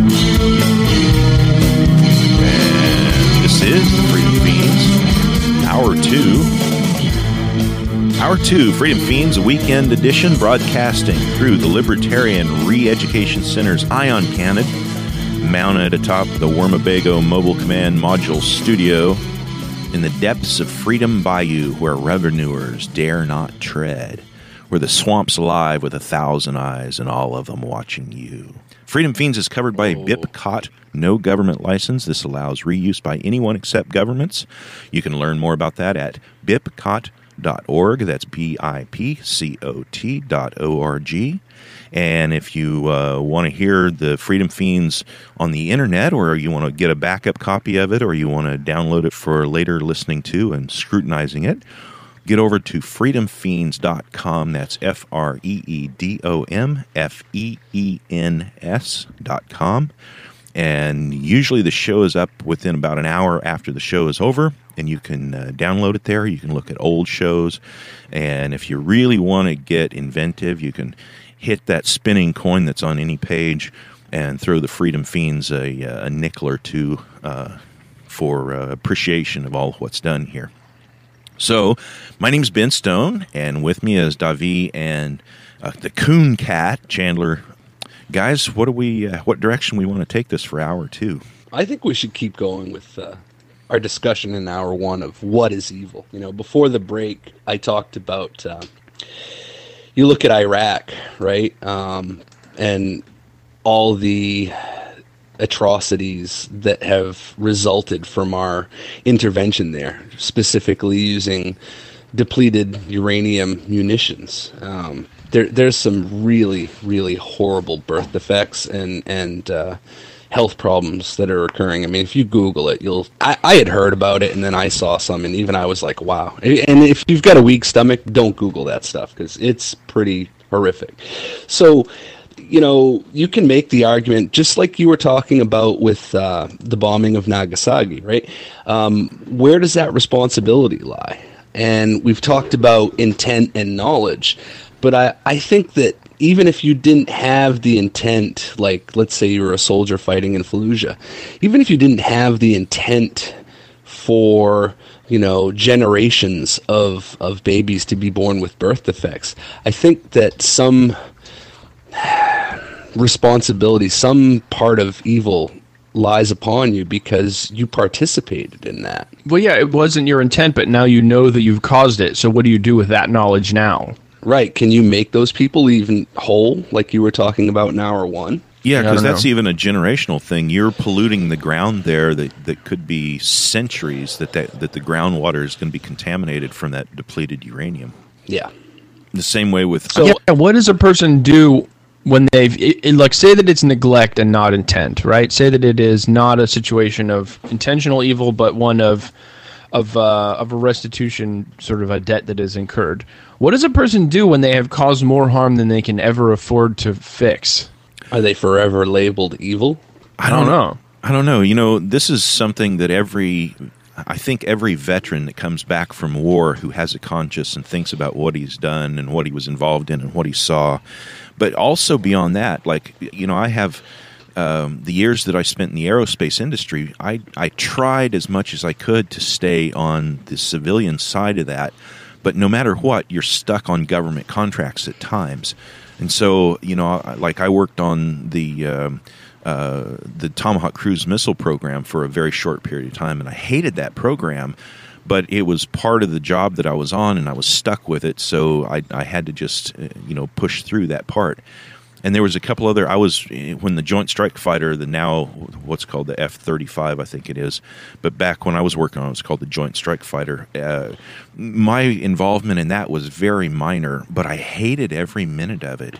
And this is the Freedom Fiends, Hour two. Hour two, Freedom Fiends, a weekend edition, broadcasting through the Libertarian Re-Education Center's Ion Cannon, mounted atop the Wormabago Mobile Command Module Studio in the depths of Freedom Bayou, where revenuers dare not tread, where the swamp's alive with a thousand eyes and all of them watching you. Freedom Fiends is covered by a B I P C O T no government license. This allows reuse by anyone except governments. You can learn more about that at B I P C O T dot org. That's B I P C O T dot O R G. And if you uh, want to hear the Freedom Fiends on the internet, or you want to get a backup copy of it, or you want to download it for later listening to and scrutinizing it, get over to freedom fiends dot com. That's F R E E D O M F E E N S dot com. And usually the show is up within about an hour after the show is over, and you can uh, download it there. You can look at old shows. And if you really want to get inventive, you can hit that spinning coin that's on any page and throw the Freedom Fiends a, a nickel or two uh, for uh, appreciation of all what's done here. So, my name's Ben Stone, and with me is Davi and uh, the Coon Cat, Chandler. Guys, what do we? Uh, what direction we want to take this for hour two? I think we should keep going with uh, our discussion in hour one of what is evil. You know, before the break, I talked about. Uh, you look at Iraq, right, um, and all the atrocities that have resulted from our intervention there, specifically using depleted uranium munitions. Um, there, there's some really, really horrible birth defects and and uh, health problems that are occurring. I mean, if you Google it, you'll. I, I had heard about it, and then I saw some, and even I was like, "Wow!" And if you've got a weak stomach, don't Google that stuff because it's pretty horrific. So, you know, you can make the argument, just like you were talking about with uh, the bombing of Nagasaki, right? Um, where does that responsibility lie? And we've talked about intent and knowledge, but I, I think that even if you didn't have the intent, like let's say you were a soldier fighting in Fallujah, even if you didn't have the intent for, you know, generations of, of babies to be born with birth defects, I think that some... responsibility, some part of evil lies upon you because you participated in that. Well, yeah, it wasn't your intent, but now you know that you've caused it. So what do you do with that knowledge now? Right. Can you make those people even whole, like you were talking about in hour one? Yeah, because I don't that's know. even a generational thing. You're polluting the ground there that, that could be centuries that, that, that the groundwater is going to be contaminated from that depleted uranium. Yeah. The same way with... So, yeah, what does a person do when they've, it, it, like, say that it's neglect and not intent, right? Say that it is not a situation of intentional evil, but one of of uh, of a restitution, sort of a debt that is incurred. What does a person do when they have caused more harm than they can ever afford to fix? Are they forever labeled evil? I don't know. I don't know. You know, this is something that every... I think every veteran that comes back from war who has a conscience and thinks about what he's done and what he was involved in and what he saw, but also beyond that, like, you know, I have um, the years that I spent in the aerospace industry, I, I tried as much as I could to stay on the civilian side of that, but no matter what, you're stuck on government contracts at times. And so, you know, like I worked on the... Um, Uh, the Tomahawk cruise missile program for a very short period of time, and I hated that program, but it was part of the job that I was on, and I was stuck with it, so I, I had to just, uh, you know, push through that part. And there was a couple other, I was, when the Joint Strike Fighter, the now, what's called the F thirty-five, I think it is, but back when I was working on it, it was called the Joint Strike Fighter. Uh, my involvement in that was very minor, but I hated every minute of it.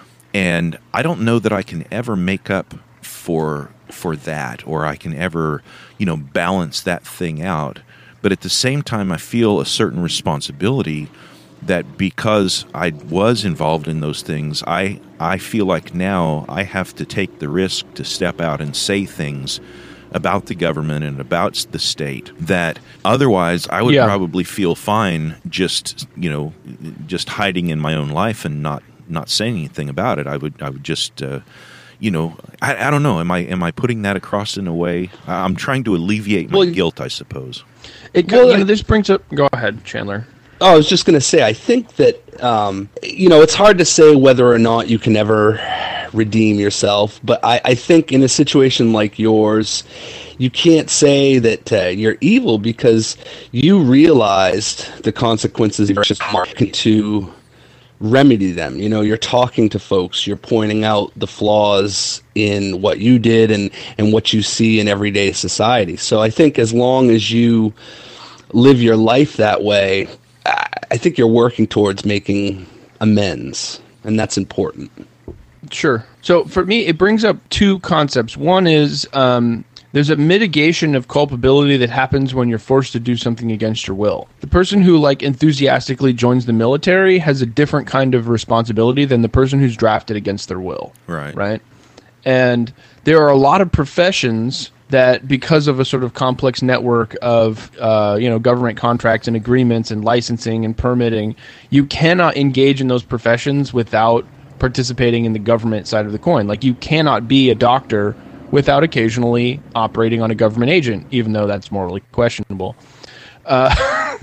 And I don't know that I can ever make up for for that, or I can ever, you know, balance that thing out. But at the same time, I feel a certain responsibility that because I was involved in those things, I I feel like now I have to take the risk to step out and say things about the government and about the state that otherwise I would Yeah. probably feel fine just, you know, just hiding in my own life and not not saying anything about it. I would I would just uh, you know, I, I don't know. Am I am I putting that across in a way? I'm trying to alleviate my Well, guilt, I suppose. It Well, you know, I- this brings up. Go ahead, Chandler. Oh, I was just going to say, I think that, um, you know, it's hard to say whether or not you can ever redeem yourself, but I, I think in a situation like yours, you can't say that uh, you're evil because you realized the consequences you're just marking to remedy them. You know, you're talking to folks, you're pointing out the flaws in what you did and, and what you see in everyday society. So I think as long as you live your life that way, I I think you're working towards making amends, and that's important. Sure. So for me, it brings up two concepts. One is um, there's a mitigation of culpability that happens when you're forced to do something against your will. The person who like enthusiastically joins the military has a different kind of responsibility than the person who's drafted against their will. Right. Right. And there are a lot of professions that, because of a sort of complex network of uh, you know government contracts and agreements and licensing and permitting, you cannot engage in those professions without participating in the government side of the coin. Like, you cannot be a doctor without occasionally operating on a government agent, even though that's morally questionable. Uh,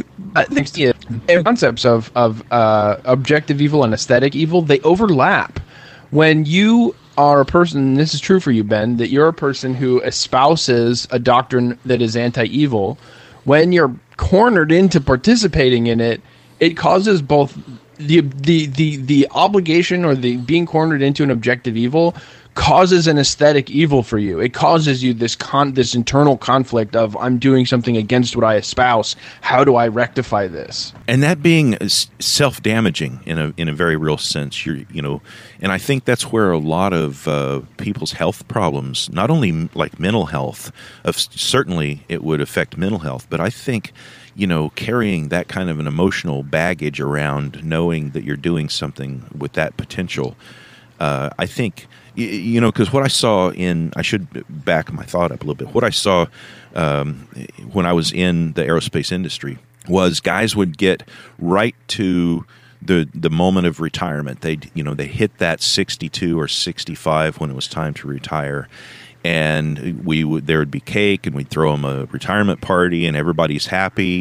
I think the concepts of of uh, objective evil and aesthetic evil, they overlap. When you are a person, and this is true for you, Ben, that you're a person who espouses a doctrine that is anti-evil, when you're cornered into participating in it, it causes both the the the the obligation, or the being cornered into an objective evil causes an aesthetic evil for you. It causes you this con this internal conflict of, I'm doing something against what I espouse. How do I rectify this? And that being s- self-damaging in a in a very real sense, you're you know, and I think that's where a lot of uh, people's health problems, not only m- like mental health, of certainly it would affect mental health, but I think, you know, carrying that kind of an emotional baggage around, knowing that you're doing something with that potential, uh, I think. You know, because what I saw in, I should back my thought up a little bit. What I saw um, when I was in the aerospace industry was guys would get right to the the moment of retirement. They, you know, they hit that sixty-two or sixty-five when it was time to retire, and we would there would be cake, and we'd throw them a retirement party, and everybody's happy,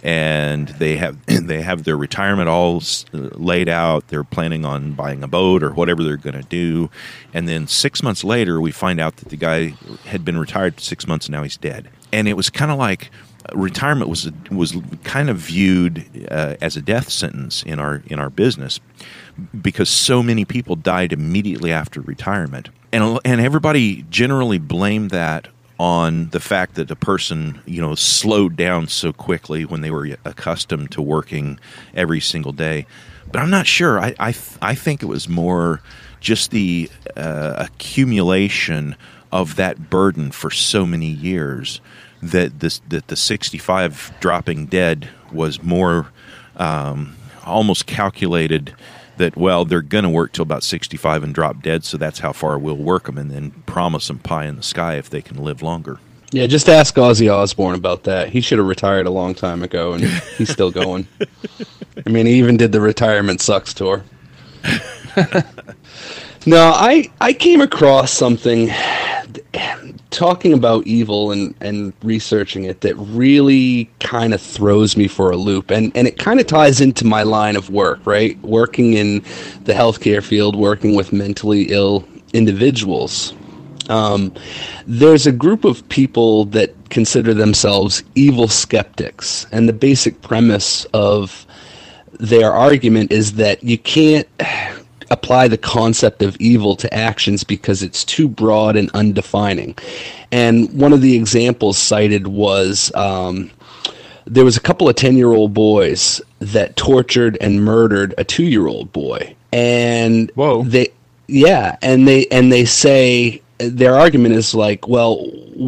and they have they have their retirement all laid out. They're planning on buying a boat or whatever they're going to do, and then six months later, we find out that the guy had been retired for six months and now he's dead. And it was kind of like retirement was was kind of viewed uh, as a death sentence in our in our business, because so many people died immediately after retirement, and and everybody generally blamed that on the fact that the person, you know, slowed down so quickly when they were accustomed to working every single day. But I'm not sure. I I, I think it was more just the uh, accumulation of that burden for so many years that this that the sixty-five dropping dead was more um, almost calculated. That, well, they're going to work till about sixty-five and drop dead, so that's how far we'll work them, and then promise them pie in the sky if they can live longer. Yeah, just ask Ozzy Osbourne about that. He should have retired a long time ago, and he's still going. I mean, he even did the Retirement Sucks tour. No, I, I came across something talking about evil and, and researching it that really kind of throws me for a loop. And, and it kind of ties into my line of work, right? Working in the healthcare field, working with mentally ill individuals. Um, there's a group of people that consider themselves evil skeptics. And the basic premise of their argument is that you can't apply the concept of evil to actions because it's too broad and undefining. And one of the examples cited was um, there was a couple of ten-year-old boys that tortured and murdered a two-year-old boy. And Whoa. they, yeah, and they and they say their argument is like, well,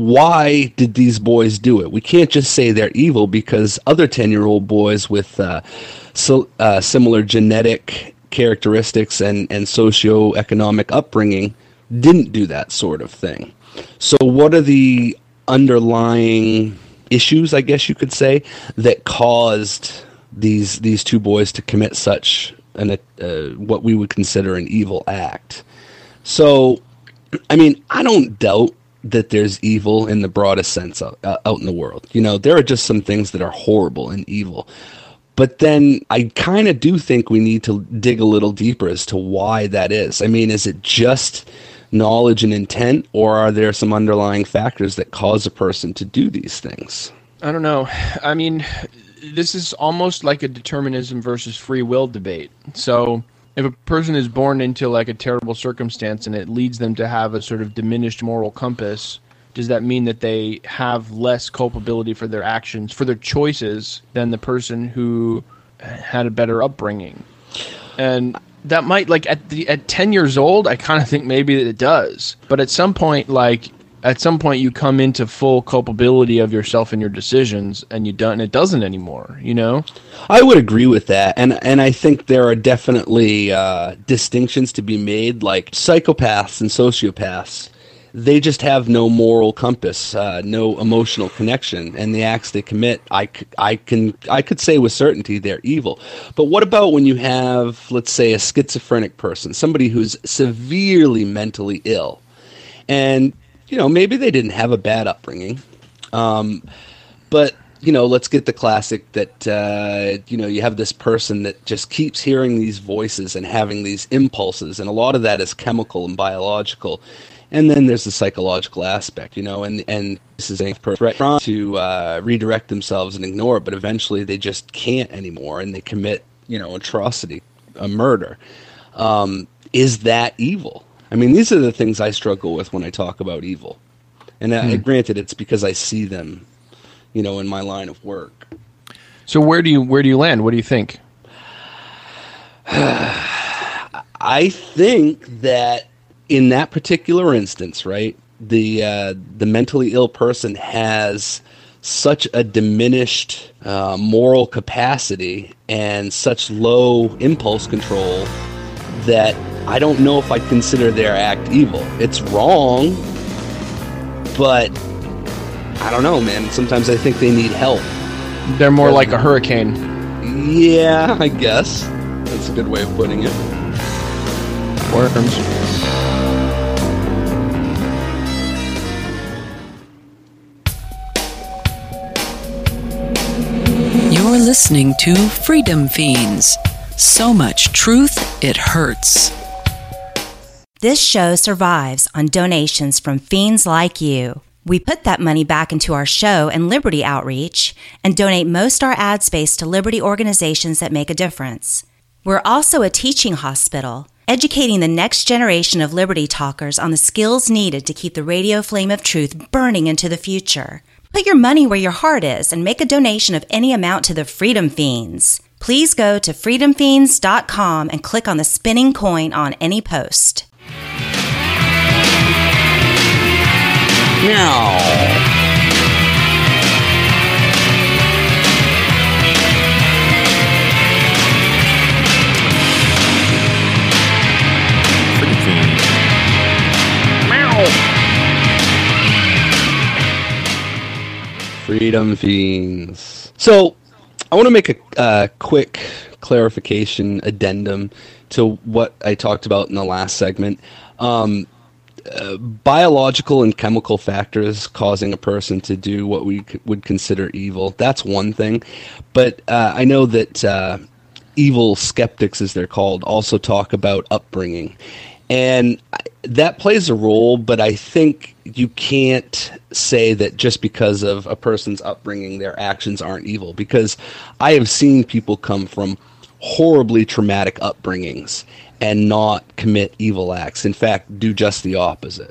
why did these boys do it? We can't just say they're evil because other ten-year-old boys with uh, so, uh, similar genetic characteristics and, and socioeconomic upbringing didn't do that sort of thing. So what are the underlying issues, I guess you could say, that caused these these two boys to commit such an uh, what we would consider an evil act? So, I mean, I don't doubt that there's evil in the broadest sense out, uh, out in the world. You know, there are just some things that are horrible and evil. But then I kind of do think we need to dig a little deeper as to why that is. I mean, is it just knowledge and intent, or are there some underlying factors that cause a person to do these things? I don't know. I mean, this is almost like a determinism versus free will debate. So if a person is born into like a terrible circumstance and it leads them to have a sort of diminished moral compass, does that mean that they have less culpability for their actions, for their choices, than the person who had a better upbringing? And that might, like, at the at ten years old, I kind of think maybe that it does. But at some point, like, at some point you come into full culpability of yourself and your decisions, and you don't, and it doesn't anymore, you know? I would agree with that. And, and I think there are definitely uh, distinctions to be made, like psychopaths and sociopaths. They just have no moral compass, uh, no emotional connection, and the acts they commit, I, I can I could say with certainty they're evil. But what about when you have, let's say, a schizophrenic person, somebody who's severely mentally ill, and you know maybe they didn't have a bad upbringing, um, but you know let's get the classic that uh, you know you have this person that just keeps hearing these voices and having these impulses, and a lot of that is chemical and biological. And then there's the psychological aspect, you know, and, and this is a person trying to uh, redirect themselves and ignore it, but eventually they just can't anymore, and they commit, you know, atrocity, a murder. Um, is that evil? I mean, these are the things I struggle with when I talk about evil. And uh, hmm. granted, it's because I see them, you know, in my line of work. So where do you where do you land? What do you think? I think that in that particular instance, right, the uh, the mentally ill person has such a diminished uh, moral capacity and such low impulse control that I don't know if I consider their act evil. It's wrong, but I don't know, man. Sometimes I think they need help. They're more like a hurricane. Yeah, I guess. That's a good way of putting it. Worms. You're You're listening to Freedom Fiends. So much truth, it hurts. This show survives on donations from fiends like you. We put that money back into our show and Liberty outreach and donate most our ad space to Liberty organizations that make a difference. We're also a teaching hospital, educating the next generation of Liberty talkers on the skills needed to keep the radio flame of truth burning into the future. Put your money where your heart is and make a donation of any amount to the Freedom Fiends. Please go to freedom fiends dot com and click on the spinning coin on any post. Meow. Freedom Fiends. So, I want to make a uh, quick clarification addendum to what I talked about in the last segment. Um, uh, biological and chemical factors causing a person to do what we c- would consider evil, that's one thing. But uh, I know that uh, evil skeptics, as they're called, also talk about upbringing. And that plays a role, but I think you can't say that just because of a person's upbringing, their actions aren't evil. Because I have seen people come from horribly traumatic upbringings and not commit evil acts. In fact, do just the opposite.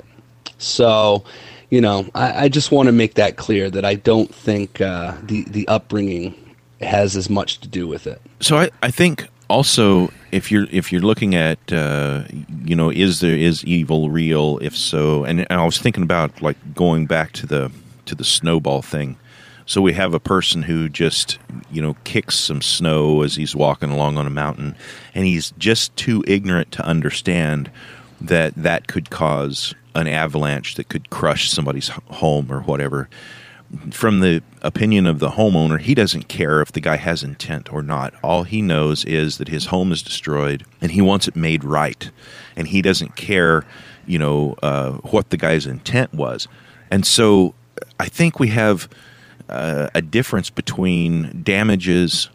So, you know, I, I just want to make that clear that I don't think uh, the, the upbringing has as much to do with it. So I, I think... Also, if you're if you're looking at uh, you know, is there is evil real? If so, and, and I was thinking about like going back to the to the snowball thing. So we have a person who just you know kicks some snow as he's walking along on a mountain, and he's just too ignorant to understand that that could cause an avalanche that could crush somebody's home or whatever. From the opinion of the homeowner, he doesn't care if the guy has intent or not. All he knows is that his home is destroyed and he wants it made right. And he doesn't care, you know, uh, what the guy's intent was. And so I think we have uh, a difference between damages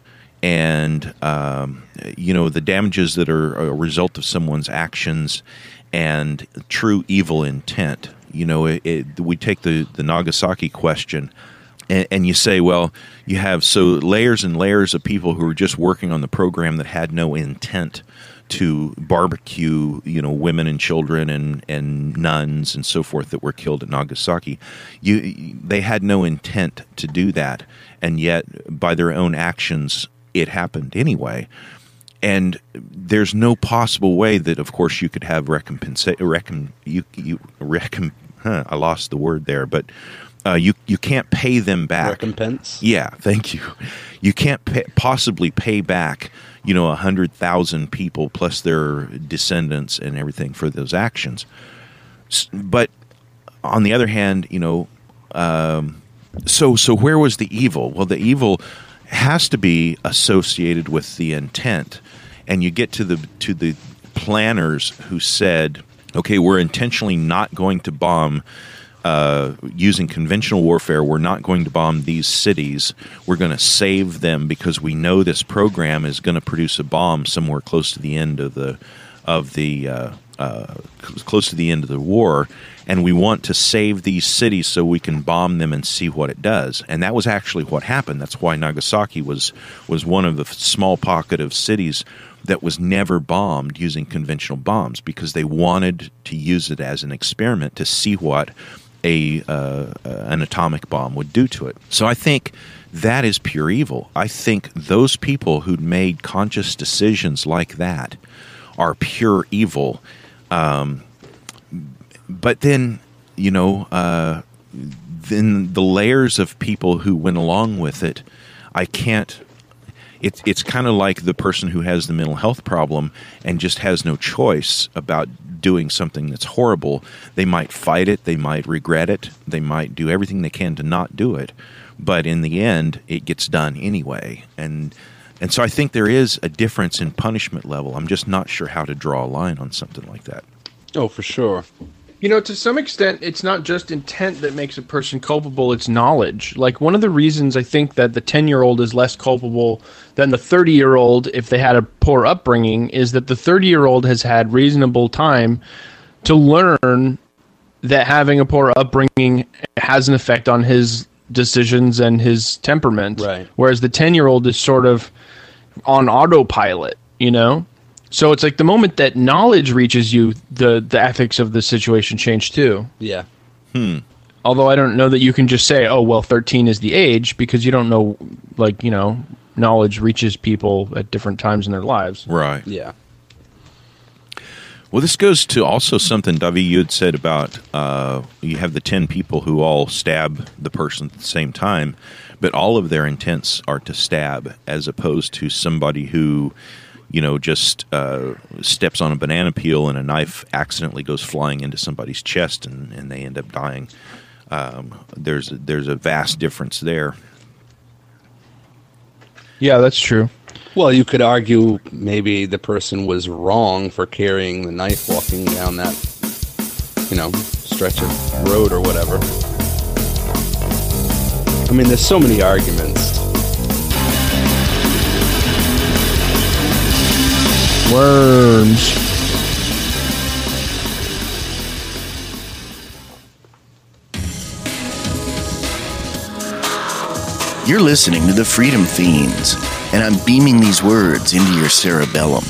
and, um, you know, the damages that are a result of someone's actions and true evil intent. You know, it, it, we take the, the Nagasaki question and, and you say, well, you have so layers and layers of people who are just working on the program that had no intent to barbecue, you know, women and children and, and nuns and so forth that were killed at Nagasaki. You, they had no intent to do that, and yet by their own actions, it happened anyway. And there's no possible way that, of course, you could have recompense. Recom, you, you, recom, huh, I lost the word there, but uh, you you can't pay them back. Recompense? Yeah, thank you. You can't pay, possibly pay back, you know, a hundred thousand people plus their descendants and everything for those actions. But on the other hand, you know, um, so so where was the evil? Well, the evil has to be associated with the intent. And you get to the to the planners who said, okay, we're intentionally not going to bomb uh, using conventional warfare. We're not going to bomb these cities. We're going to save them because we know this program is going to produce a bomb somewhere close to the end of the of the uh, uh, close to the end of the war. And we want to save these cities so we can bomb them and see what it does. And that was actually what happened. That's why Nagasaki was was one of the small pocket of cities that was never bombed using conventional bombs, because they wanted to use it as an experiment to see what a uh, an atomic bomb would do to it. So I think that is pure evil. I think those people who made conscious decisions like that are pure evil. Um, but then, you know, uh, then the layers of people who went along with it, I can't. It's it's kind of like the person who has the mental health problem and just has no choice about doing something that's horrible. They might fight it, they might regret it, they might do everything they can to not do it, but in the end, it gets done anyway. And and so I think there is a difference in punishment level. I'm just not sure how to draw a line on something like that. Oh, for sure. You know, to some extent, it's not just intent that makes a person culpable, it's knowledge. Like, one of the reasons I think that the ten-year-old is less culpable than the thirty-year-old if they had a poor upbringing is that the thirty-year-old has had reasonable time to learn that having a poor upbringing has an effect on his decisions and his temperament. Right. Whereas the ten-year-old is sort of on autopilot, you know? So it's like the moment that knowledge reaches you, the, the ethics of the situation change too. Yeah. Hmm. Although I don't know that you can just say, oh, well, thirteen is the age, because you don't know, like, you know, knowledge reaches people at different times in their lives. Right. Yeah. Well, this goes to also something, Davi, you had said about uh, you have the ten people who all stab the person at the same time, but all of their intents are to stab, as opposed to somebody who, you know, just uh, steps on a banana peel and a knife accidentally goes flying into somebody's chest and, and they end up dying. Um, there's there's a vast difference there. Yeah, that's true. Well, you could argue maybe the person was wrong for carrying the knife walking down that, you know, stretch of road or whatever. I mean, there's so many arguments. Worms. You're listening to the Freedom Fiends, and I'm beaming these words into your cerebellum.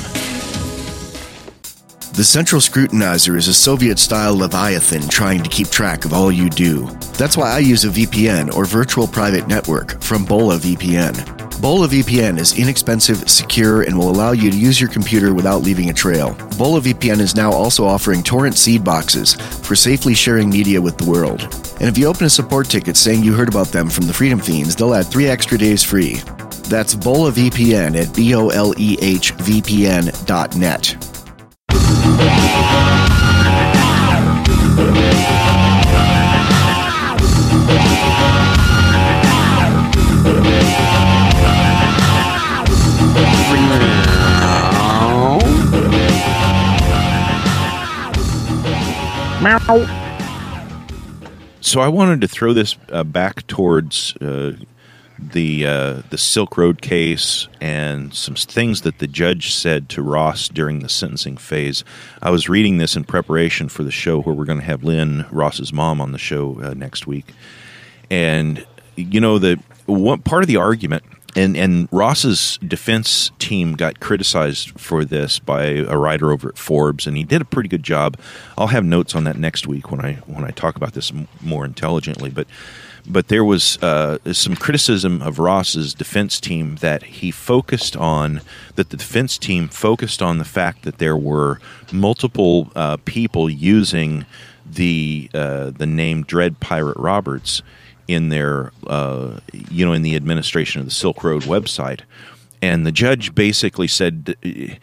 The Central Scrutinizer is a Soviet-style Leviathan trying to keep track of all you do. That's why I use a V P N, or Virtual Private Network, from Bola V P N. Bola V P N is inexpensive, secure, and will allow you to use your computer without leaving a trail. Bola V P N is now also offering torrent seed boxes for safely sharing media with the world. And if you open a support ticket saying you heard about them from the Freedom Fiends, they'll add three extra days free. That's Bola V P N at B O L E H V P N dot net. So I wanted to throw this uh, back towards uh, the uh, the Silk Road case and some things that the judge said to Ross during the sentencing phase. I was reading this in preparation for the show where we're going to have Lynn, Ross's mom, on the show uh, next week. And, you know, the one part of the argument, and, and Ross's defense team got criticized for this by a writer over at Forbes, and he did a pretty good job. I'll have notes on that next week when I when I talk about this m- more intelligently. But but there was uh, some criticism of Ross's defense team that he focused on, that the defense team focused on the fact that there were multiple uh, people using the uh, the name Dread Pirate Roberts in their, uh, you know, in the administration of the Silk Road website. And the judge basically said,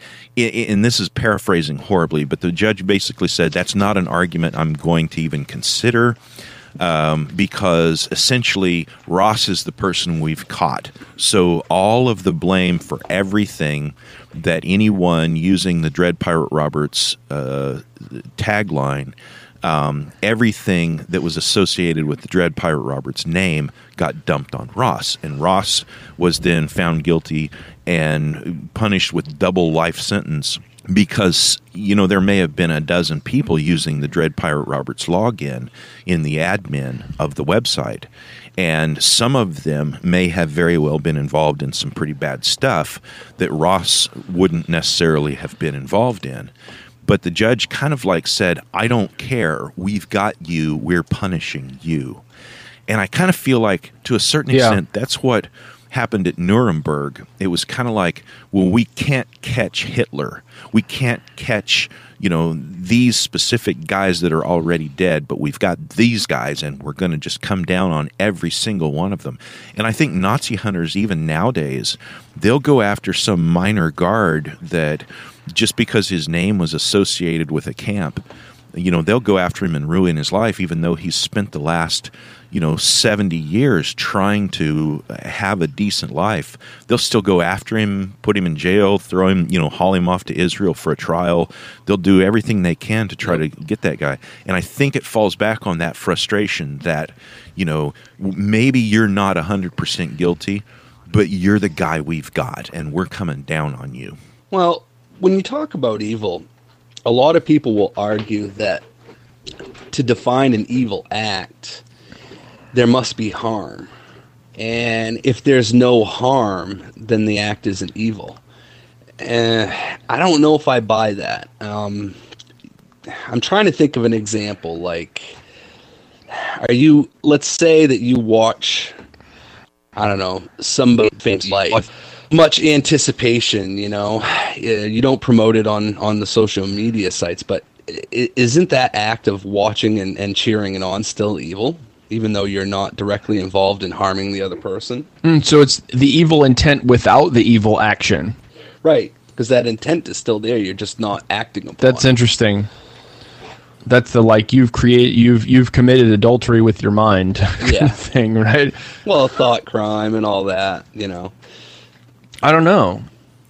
and this is paraphrasing horribly, but the judge basically said, that's not an argument I'm going to even consider, um, because essentially Ross is the person we've caught. So all of the blame for everything that anyone using the Dread Pirate Roberts uh, tagline, Um, everything that was associated with the Dread Pirate Roberts name got dumped on Ross. And Ross was then found guilty and punished with double life sentence because, you know, there may have been a dozen people using the Dread Pirate Roberts login in the admin of the website. And some of them may have very well been involved in some pretty bad stuff that Ross wouldn't necessarily have been involved in. But the judge kind of like said, I don't care. We've got you. We're punishing you. And I kind of feel like, to a certain Yeah. extent, that's what happened at Nuremberg. It was kind of like, well, we can't catch Hitler. We can't catch, you know, these specific guys that are already dead, but we've got these guys, and we're going to just come down on every single one of them. And I think Nazi hunters, even nowadays, they'll go after some minor guard that, just because his name was associated with a camp, you know, they'll go after him and ruin his life, even though he's spent the last, you know, seventy years trying to have a decent life. They'll still go after him, put him in jail, throw him, you know, haul him off to Israel for a trial. They'll do everything they can to try to get that guy. And I think it falls back on that frustration that, you know, maybe you're not one hundred percent guilty, but you're the guy we've got, and we're coming down on you. Well, when you talk about evil, a lot of people will argue that to define an evil act, there must be harm. And if there's no harm, then the act isn't evil. And I don't know if I buy that. Um, I'm trying to think of an example. Like, are you, let's say that you watch, I don't know, somebody's life. Much anticipation, you know. You don't promote it on, on the social media sites, but isn't that act of watching and, and cheering it on still evil, even though you're not directly involved in harming the other person? Mm, so it's the evil intent without the evil action. Right, because that intent is still there. You're just not acting upon That's it. interesting. That's the, like, you've created, you've you've committed adultery with your mind Yeah. thing, right? Well, thought crime and all that, you know. I don't know.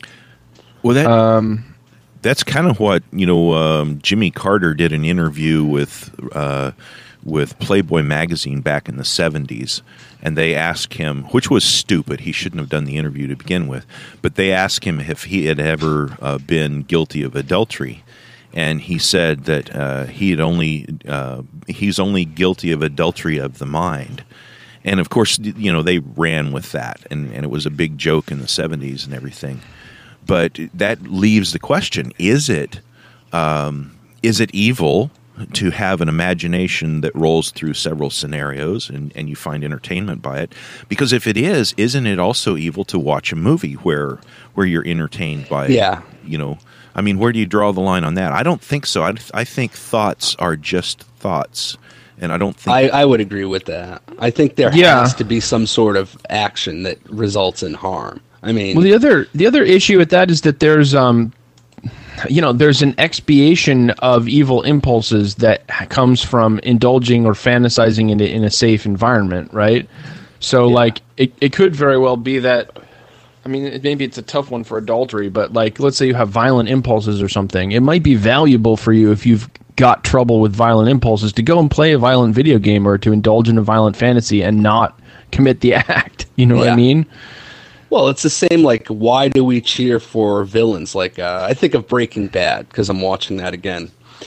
Well, that um, that's kind of what, you know. Um, Jimmy Carter did an interview with uh, with Playboy magazine back in the seventies, and they asked him, which was stupid. He shouldn't have done the interview to begin with, but they asked him if he had ever uh, been guilty of adultery, and he said that uh, he had only uh, he's only guilty of adultery of the mind. And, of course, you know, they ran with that, and, and it was a big joke in the seventies and everything. But that leaves the question, is it um, is it evil to have an imagination that rolls through several scenarios and, and you find entertainment by it? Because if it is, isn't it also evil to watch a movie where where you're entertained by, Yeah. you know, I mean, where do you draw the line on that? I don't think so. I, I think thoughts are just thoughts. And I don't think I, I would agree with that. I think there Yeah. has to be some sort of action that results in harm. I mean, Well, the other the other issue with that is that there's um, you know, there's an expiation of evil impulses that comes from indulging or fantasizing in a, in a safe environment, right? So, like, it it could very well be that. I mean, it- maybe it's a tough one for adultery, but, like, let's say you have violent impulses or something. It might be valuable for you if you've got trouble with violent impulses to go and play a violent video game or to indulge in a violent fantasy and not commit the act. You know what Yeah. I mean? Well, it's the same, like, why do we cheer for villains? Like, uh, I think of Breaking Bad, because I'm watching that again.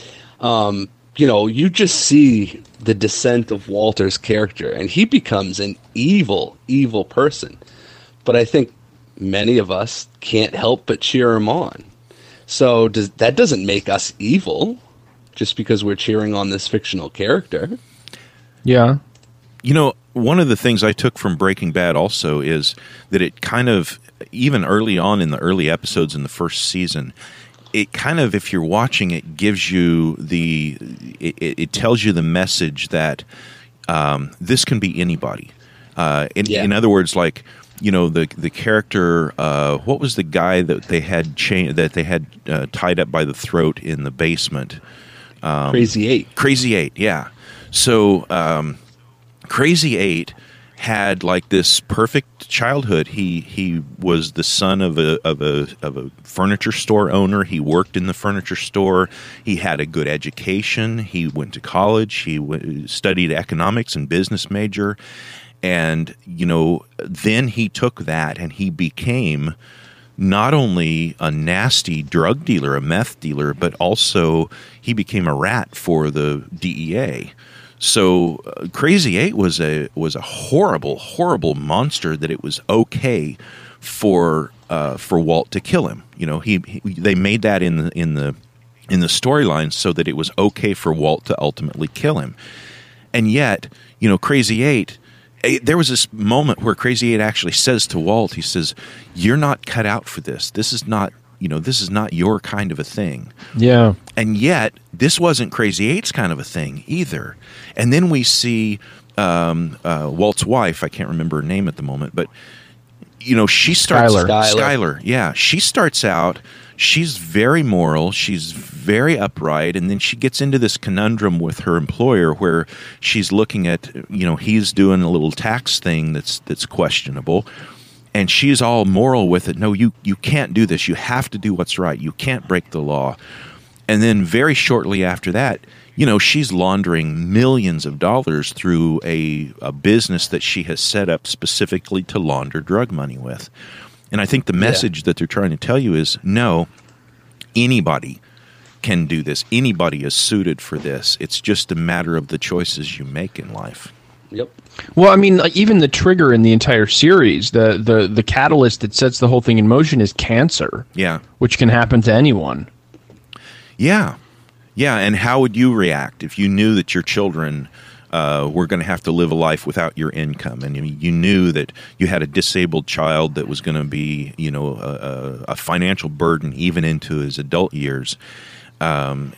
Um, you know, you just see the descent of Walter's character, and he becomes an evil, evil person. But I think many of us can't help but cheer him on. So does, that doesn't make us evil, just because we're cheering on this fictional character. Yeah. You know, one of the things I took from Breaking Bad also is that it kind of, even early on in the early episodes in the first season, it kind of, if you're watching it, gives you the, it, it tells you the message that um, this can be anybody. Uh, in, Yeah. in other words, like, you know, the the character, uh, what was the guy that they had cha- that they had uh, tied up by the throat in the basement? Um, Crazy Eight. Crazy Eight, yeah. So um, Crazy Eight had like this perfect childhood. He he was the son of a of a of a furniture store owner. He worked in the furniture store. He had a good education. He went to college. He w- studied economics and business major. And, you know, then he took that and he became not only a nasty drug dealer, a meth dealer, but also he became a rat for the D E A. So uh, Crazy Eight was a was a horrible, horrible monster that it was okay for uh, for Walt to kill him. You know, he, he they made that in the in the in the storyline so that it was okay for Walt to ultimately kill him. And yet, you know, Crazy Eight. There was this moment where Crazy Eight actually says to Walt, he says, "You're not cut out for this. This is not, you know, this is not your kind of a thing." Yeah. And yet, this wasn't Crazy Eight's kind of a thing either. And then we see um, uh, Walt's wife, I can't remember her name at the moment, but you know, she starts Skylar. Skylar. Skylar. Yeah, she starts out. She's very moral. She's very upright, and then she gets into this conundrum with her employer, where she's looking at, you know, he's doing a little tax thing that's that's questionable, and she's all moral with it. No, you you can't do this. You have to do what's right. You can't break the law. And then very shortly after that, you know, she's laundering millions of dollars through a, a business that she has set up specifically to launder drug money with. And I think the message yeah. that they're trying to tell you is, no, anybody can do this. Anybody is suited for this. It's just a matter of the choices you make in life. Yep. Well, I mean, like, even the trigger in the entire series, the, the, the catalyst that sets the whole thing in motion is cancer. Yeah. Which can happen to anyone. Yeah. Yeah, and how would you react if you knew that your children uh, were going to have to live a life without your income, and you knew that you had a disabled child that was going to be, you know, a, a financial burden even into his adult years? Um,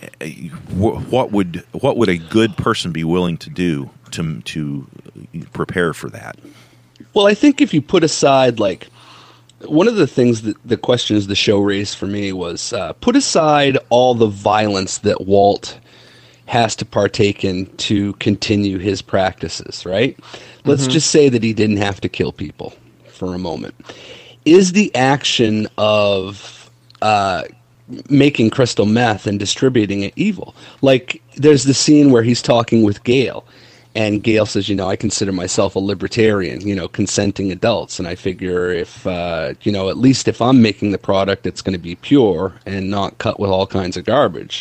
what would what would a good person be willing to do to to prepare for that? Well, I think if you put aside, like, one of the things that the questions the show raised for me was uh, put aside all the violence that Walt has to partake in to continue his practices, right? Mm-hmm. Let's just say that he didn't have to kill people for a moment. Is the action of uh, making crystal meth and distributing it evil? Like, there's the scene where he's talking with Gail, and Gail says, you know, I consider myself a libertarian, you know, consenting adults. And I figure if, uh, you know, at least if I'm making the product, it's going to be pure and not cut with all kinds of garbage.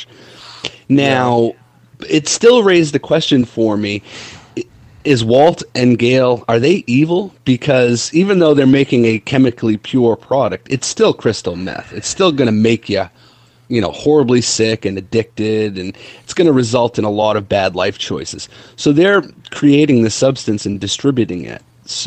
Now, yeah. It still raised the question for me, is Walt and Gail, are they evil? Because even though they're making a chemically pure product, it's still crystal meth. It's still going to make you, you know, horribly sick and addicted, and it's going to result in a lot of bad life choices. So they're creating the substance and distributing it.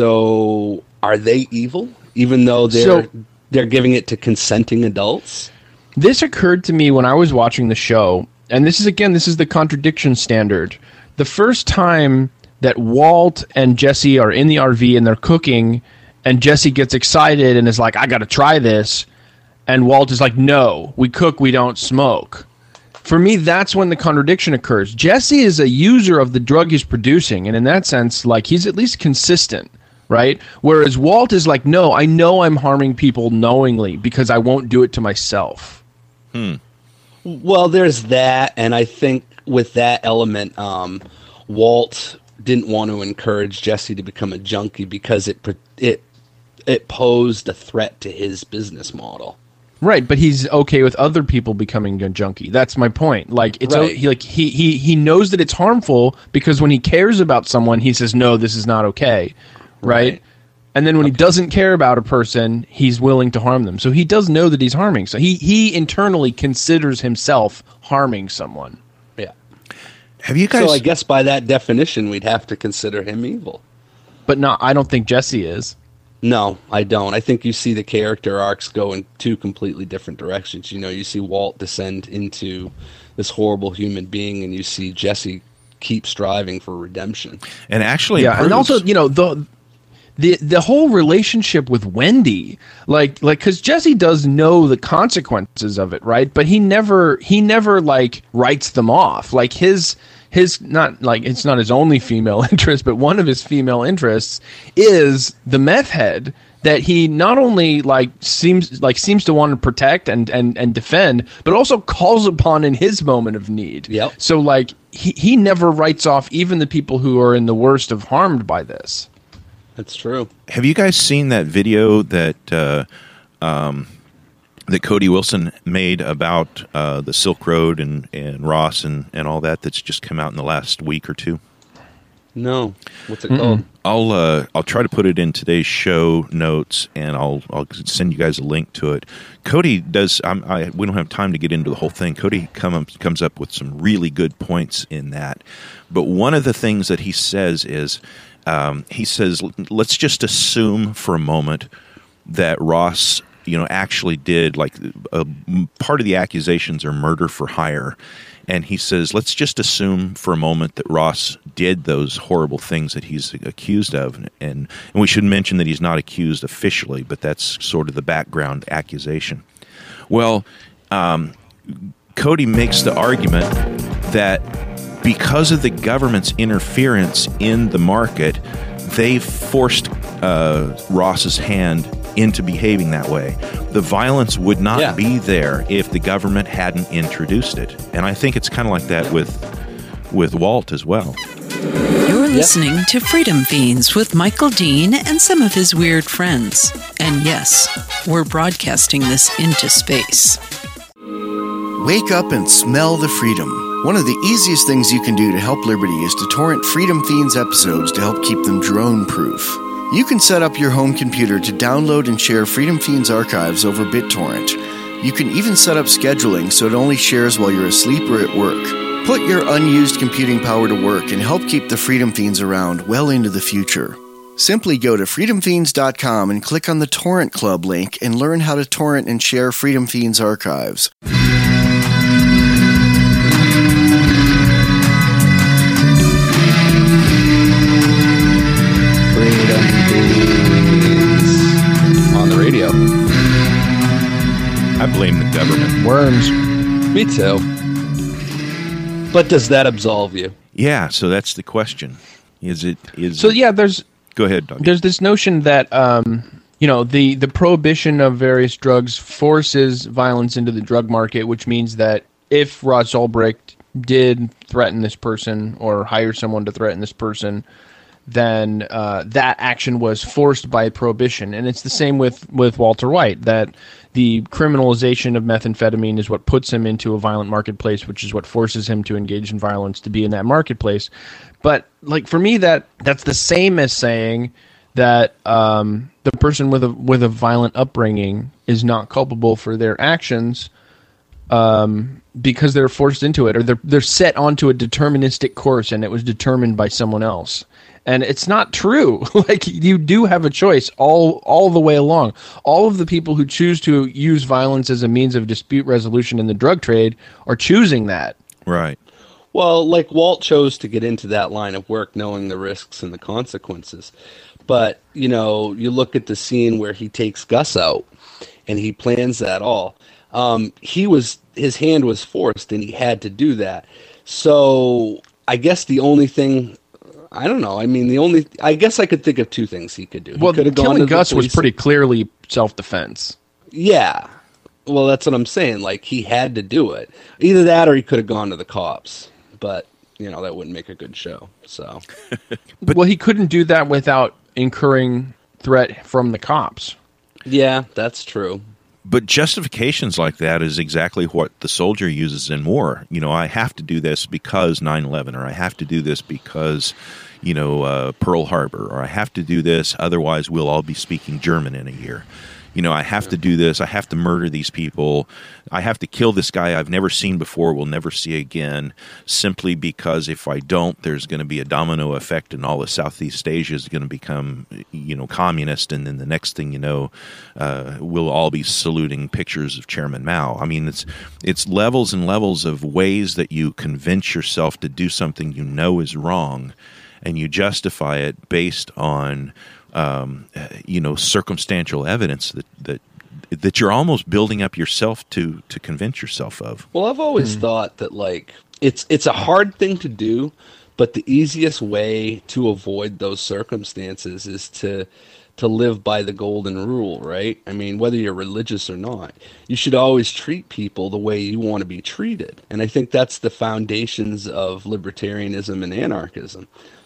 So are they evil, even though they're so, they're giving it to consenting adults? This occurred to me when I was watching the show, and this is, again, this is the contradiction standard. The first time that Walt and Jesse are in the R V and they're cooking, and Jesse gets excited and is like, I got to try this. And Walt is like, no, we cook, we don't smoke. For me, that's when the contradiction occurs. Jesse is a user of the drug he's producing, and in that sense, like, he's at least consistent, right? Whereas Walt is like, no, I know I'm harming people knowingly because I won't do it to myself. Hmm. Well, there's that, and I think with that element, um, Walt didn't want to encourage Jesse to become a junkie because it it it posed a threat to his business model. Right, but he's okay with other people becoming a junkie. That's my point. Like, it's right. o- he, like he he he knows that it's harmful because when he cares about someone, he says, "No, this is not okay." Right? right. And then when okay. he doesn't care about a person, he's willing to harm them. So he does know that he's harming. So he he internally considers himself harming someone. Yeah. Have you guys? So I guess by that definition, we'd have to consider him evil. But no, I don't think Jesse is. No, I don't. I think you see the character arcs go in two completely different directions. You know, you see Walt descend into this horrible human being, and you see Jesse keep striving for redemption. And actually, yeah, and also, you know, the the the whole relationship with Wendy, like like because Jesse does know the consequences of it, right? But he never he never like writes them off. Like his. His not like it's not his only female interest, but one of his female interests is the meth head that he not only like seems like seems to want to protect and and and defend, but also calls upon in his moment of need. Yep. So like he he never writes off even the people who are in the worst of harmed by this. That's true. Have you guys seen that video that uh, um, that Cody Wilson made about uh, the Silk Road and, and Ross and, and all that that's just come out in the last week or two? No. What's it Mm-mm. called? I'll uh, I'll try to put it in today's show notes, and I'll I'll send you guys a link to it. Cody does. I'm, I we don't have time to get into the whole thing. Cody come, comes up with some really good points in that, but one of the things that he says is um, he says, let's just assume for a moment that Ross, you know, actually did, like, a, part of the accusations are murder for hire. And he says, let's just assume for a moment that Ross did those horrible things that he's accused of. And, and we should mention that he's not accused officially, but that's sort of the background accusation. Well, um, Cody makes the argument that because of the government's interference in the market, they forced uh, Ross's hand into behaving that way. The violence would not yeah. be there if the government hadn't introduced it. And I think it's kind of like that with with Walt as well. You're listening yeah. to Freedom Fiends with Michael Dean and some of his weird friends. And yes, we're broadcasting this into space. Wake up and smell the freedom. One of the easiest things you can do to help Liberty is to torrent Freedom Fiends episodes to help keep them drone-proof. You can set up your home computer to download and share Freedom Fiends archives over BitTorrent. You can even set up scheduling so it only shares while you're asleep or at work. Put your unused computing power to work and help keep the Freedom Fiends around well into the future. Simply go to freedom fiends dot com and click on the Torrent Club link and learn how to torrent and share Freedom Fiends archives. On the radio. I blame the government. Worms. Me too. But does that absolve you? Yeah, so that's the question. Is it is So yeah, there's Go ahead, Doug. There's this notion that um, you know, the the prohibition of various drugs forces violence into the drug market, which means that if Ross Ulbricht did threaten this person or hire someone to threaten this person, then uh, that action was forced by prohibition. And it's the same with, with Walter White, that the criminalization of methamphetamine is what puts him into a violent marketplace, which is what forces him to engage in violence to be in that marketplace. But like for me, that that's the same as saying that um, the person with a with a violent upbringing is not culpable for their actions um, because they're forced into it, or they're they're set onto a deterministic course and it was determined by someone else. And it's not true. Like, you do have a choice all all the way along. All of the people who choose to use violence as a means of dispute resolution in the drug trade are choosing that. Right. Well, like Walt chose to get into that line of work knowing the risks and the consequences. But, you know, you look at the scene where he takes Gus out and he plans that all. Um, he was, his hand was forced and he had to do that. So I guess the only thing, I don't know. I mean, the only, I guess I could think of two things he could do. He well, could have gone killing to Gus was police. pretty clearly self-defense. Yeah. Well, that's what I'm saying. Like, he had to do it. Either that or he could have gone to the cops. But, you know, that wouldn't make a good show. So, but, well, he couldn't do that without incurring threat from the cops. Yeah, that's true. But justifications like that is exactly what the soldier uses in war. You know, I have to do this because nine eleven, or I have to do this because, you know, uh, Pearl Harbor, or I have to do this, otherwise we'll all be speaking German in a year. You know, I have to do this. I have to murder these people. I have to kill this guy I've never seen before, will never see again, simply because if I don't, there's going to be a domino effect and all of Southeast Asia is going to become, you know, communist. And then the next thing you know, uh, we'll all be saluting pictures of Chairman Mao. I mean, it's it's levels and levels of ways that you convince yourself to do something you know is wrong, and you justify it based on Um, you know, circumstantial evidence that, that that you're almost building up yourself to to convince yourself of. Well, I've always hmm. thought that, like, it's it's a hard thing to do, but the easiest way to avoid those circumstances is to to live by the golden rule, right? I mean, whether you're religious or not, you should always treat people the way you want to be treated. And I think that's the foundations of libertarianism and anarchism.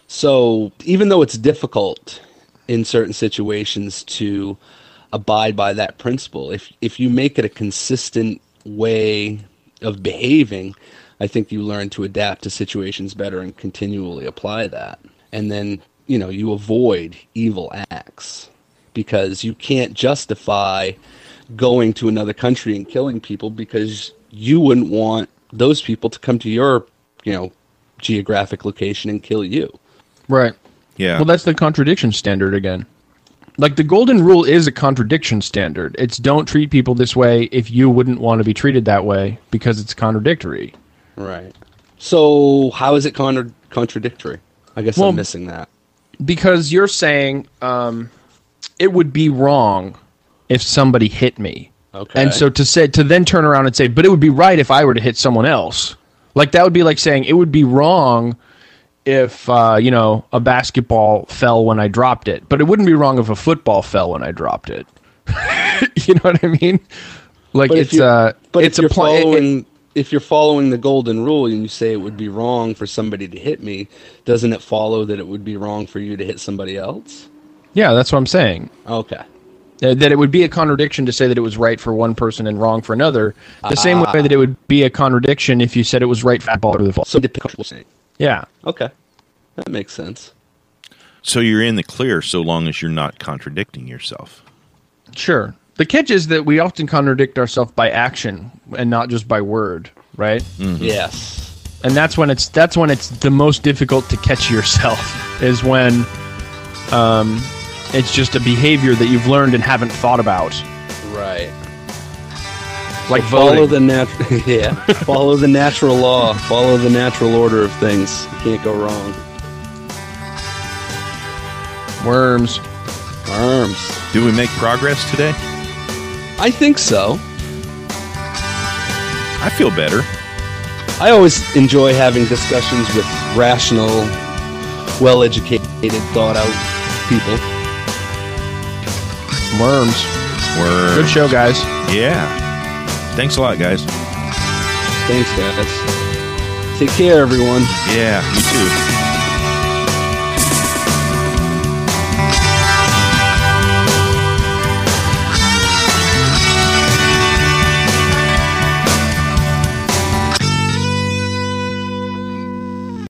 So even though it's difficult in certain situations to abide by that principle, if if you make it a consistent way of behaving, I think you learn to adapt to situations better and continually apply that. And then, you know, you avoid evil acts, because you can't justify going to another country and killing people because you wouldn't want those people to come to your, you know, geographic location and kill you. Right. Yeah. Well, that's the contradiction standard again. Like, the golden rule is a contradiction standard. It's don't treat people this way if you wouldn't want to be treated that way because it's contradictory. Right. So how is it contra- contradictory? I guess Well, I'm missing that. Because you're saying um, it would be wrong if somebody hit me. Okay. And so to say to then turn around and say, but it would be right if I were to hit someone else. Like, that would be like saying it would be wrong if, uh, you know, a basketball fell when I dropped it. But it wouldn't be wrong if a football fell when I dropped it. You know what I mean? Like, But if it's you- uh, but it's if you're a pl- it- following if you're following the golden rule and you say it would be wrong for somebody to hit me, doesn't it follow that it would be wrong for you to hit somebody else? Yeah, that's what I'm saying. Okay. Uh, that it would be a contradiction to say that it was right for one person and wrong for another. The same Ah. way that it would be a contradiction if you said it was right for football or the football. So depending. Yeah. Okay. That makes sense. So you're in the clear so long as you're not contradicting yourself. Sure. The catch is that we often contradict ourselves by action and not just by word, right? Mm-hmm. Yes. And that's when it's that's when it's the most difficult to catch yourself is when um, it's just a behavior that you've learned and haven't thought about. Right. Like So follow voting. the natural. Yeah. Follow the natural law. Follow the natural order of things. You can't go wrong. Worms. Worms. Do we make progress today? I think so. I feel better. I always enjoy having discussions with rational, well-educated, thought-out people. Worms. Worms. Good show, guys. Yeah. Thanks a lot, guys. Thanks, guys. Take care, everyone. Yeah, you too.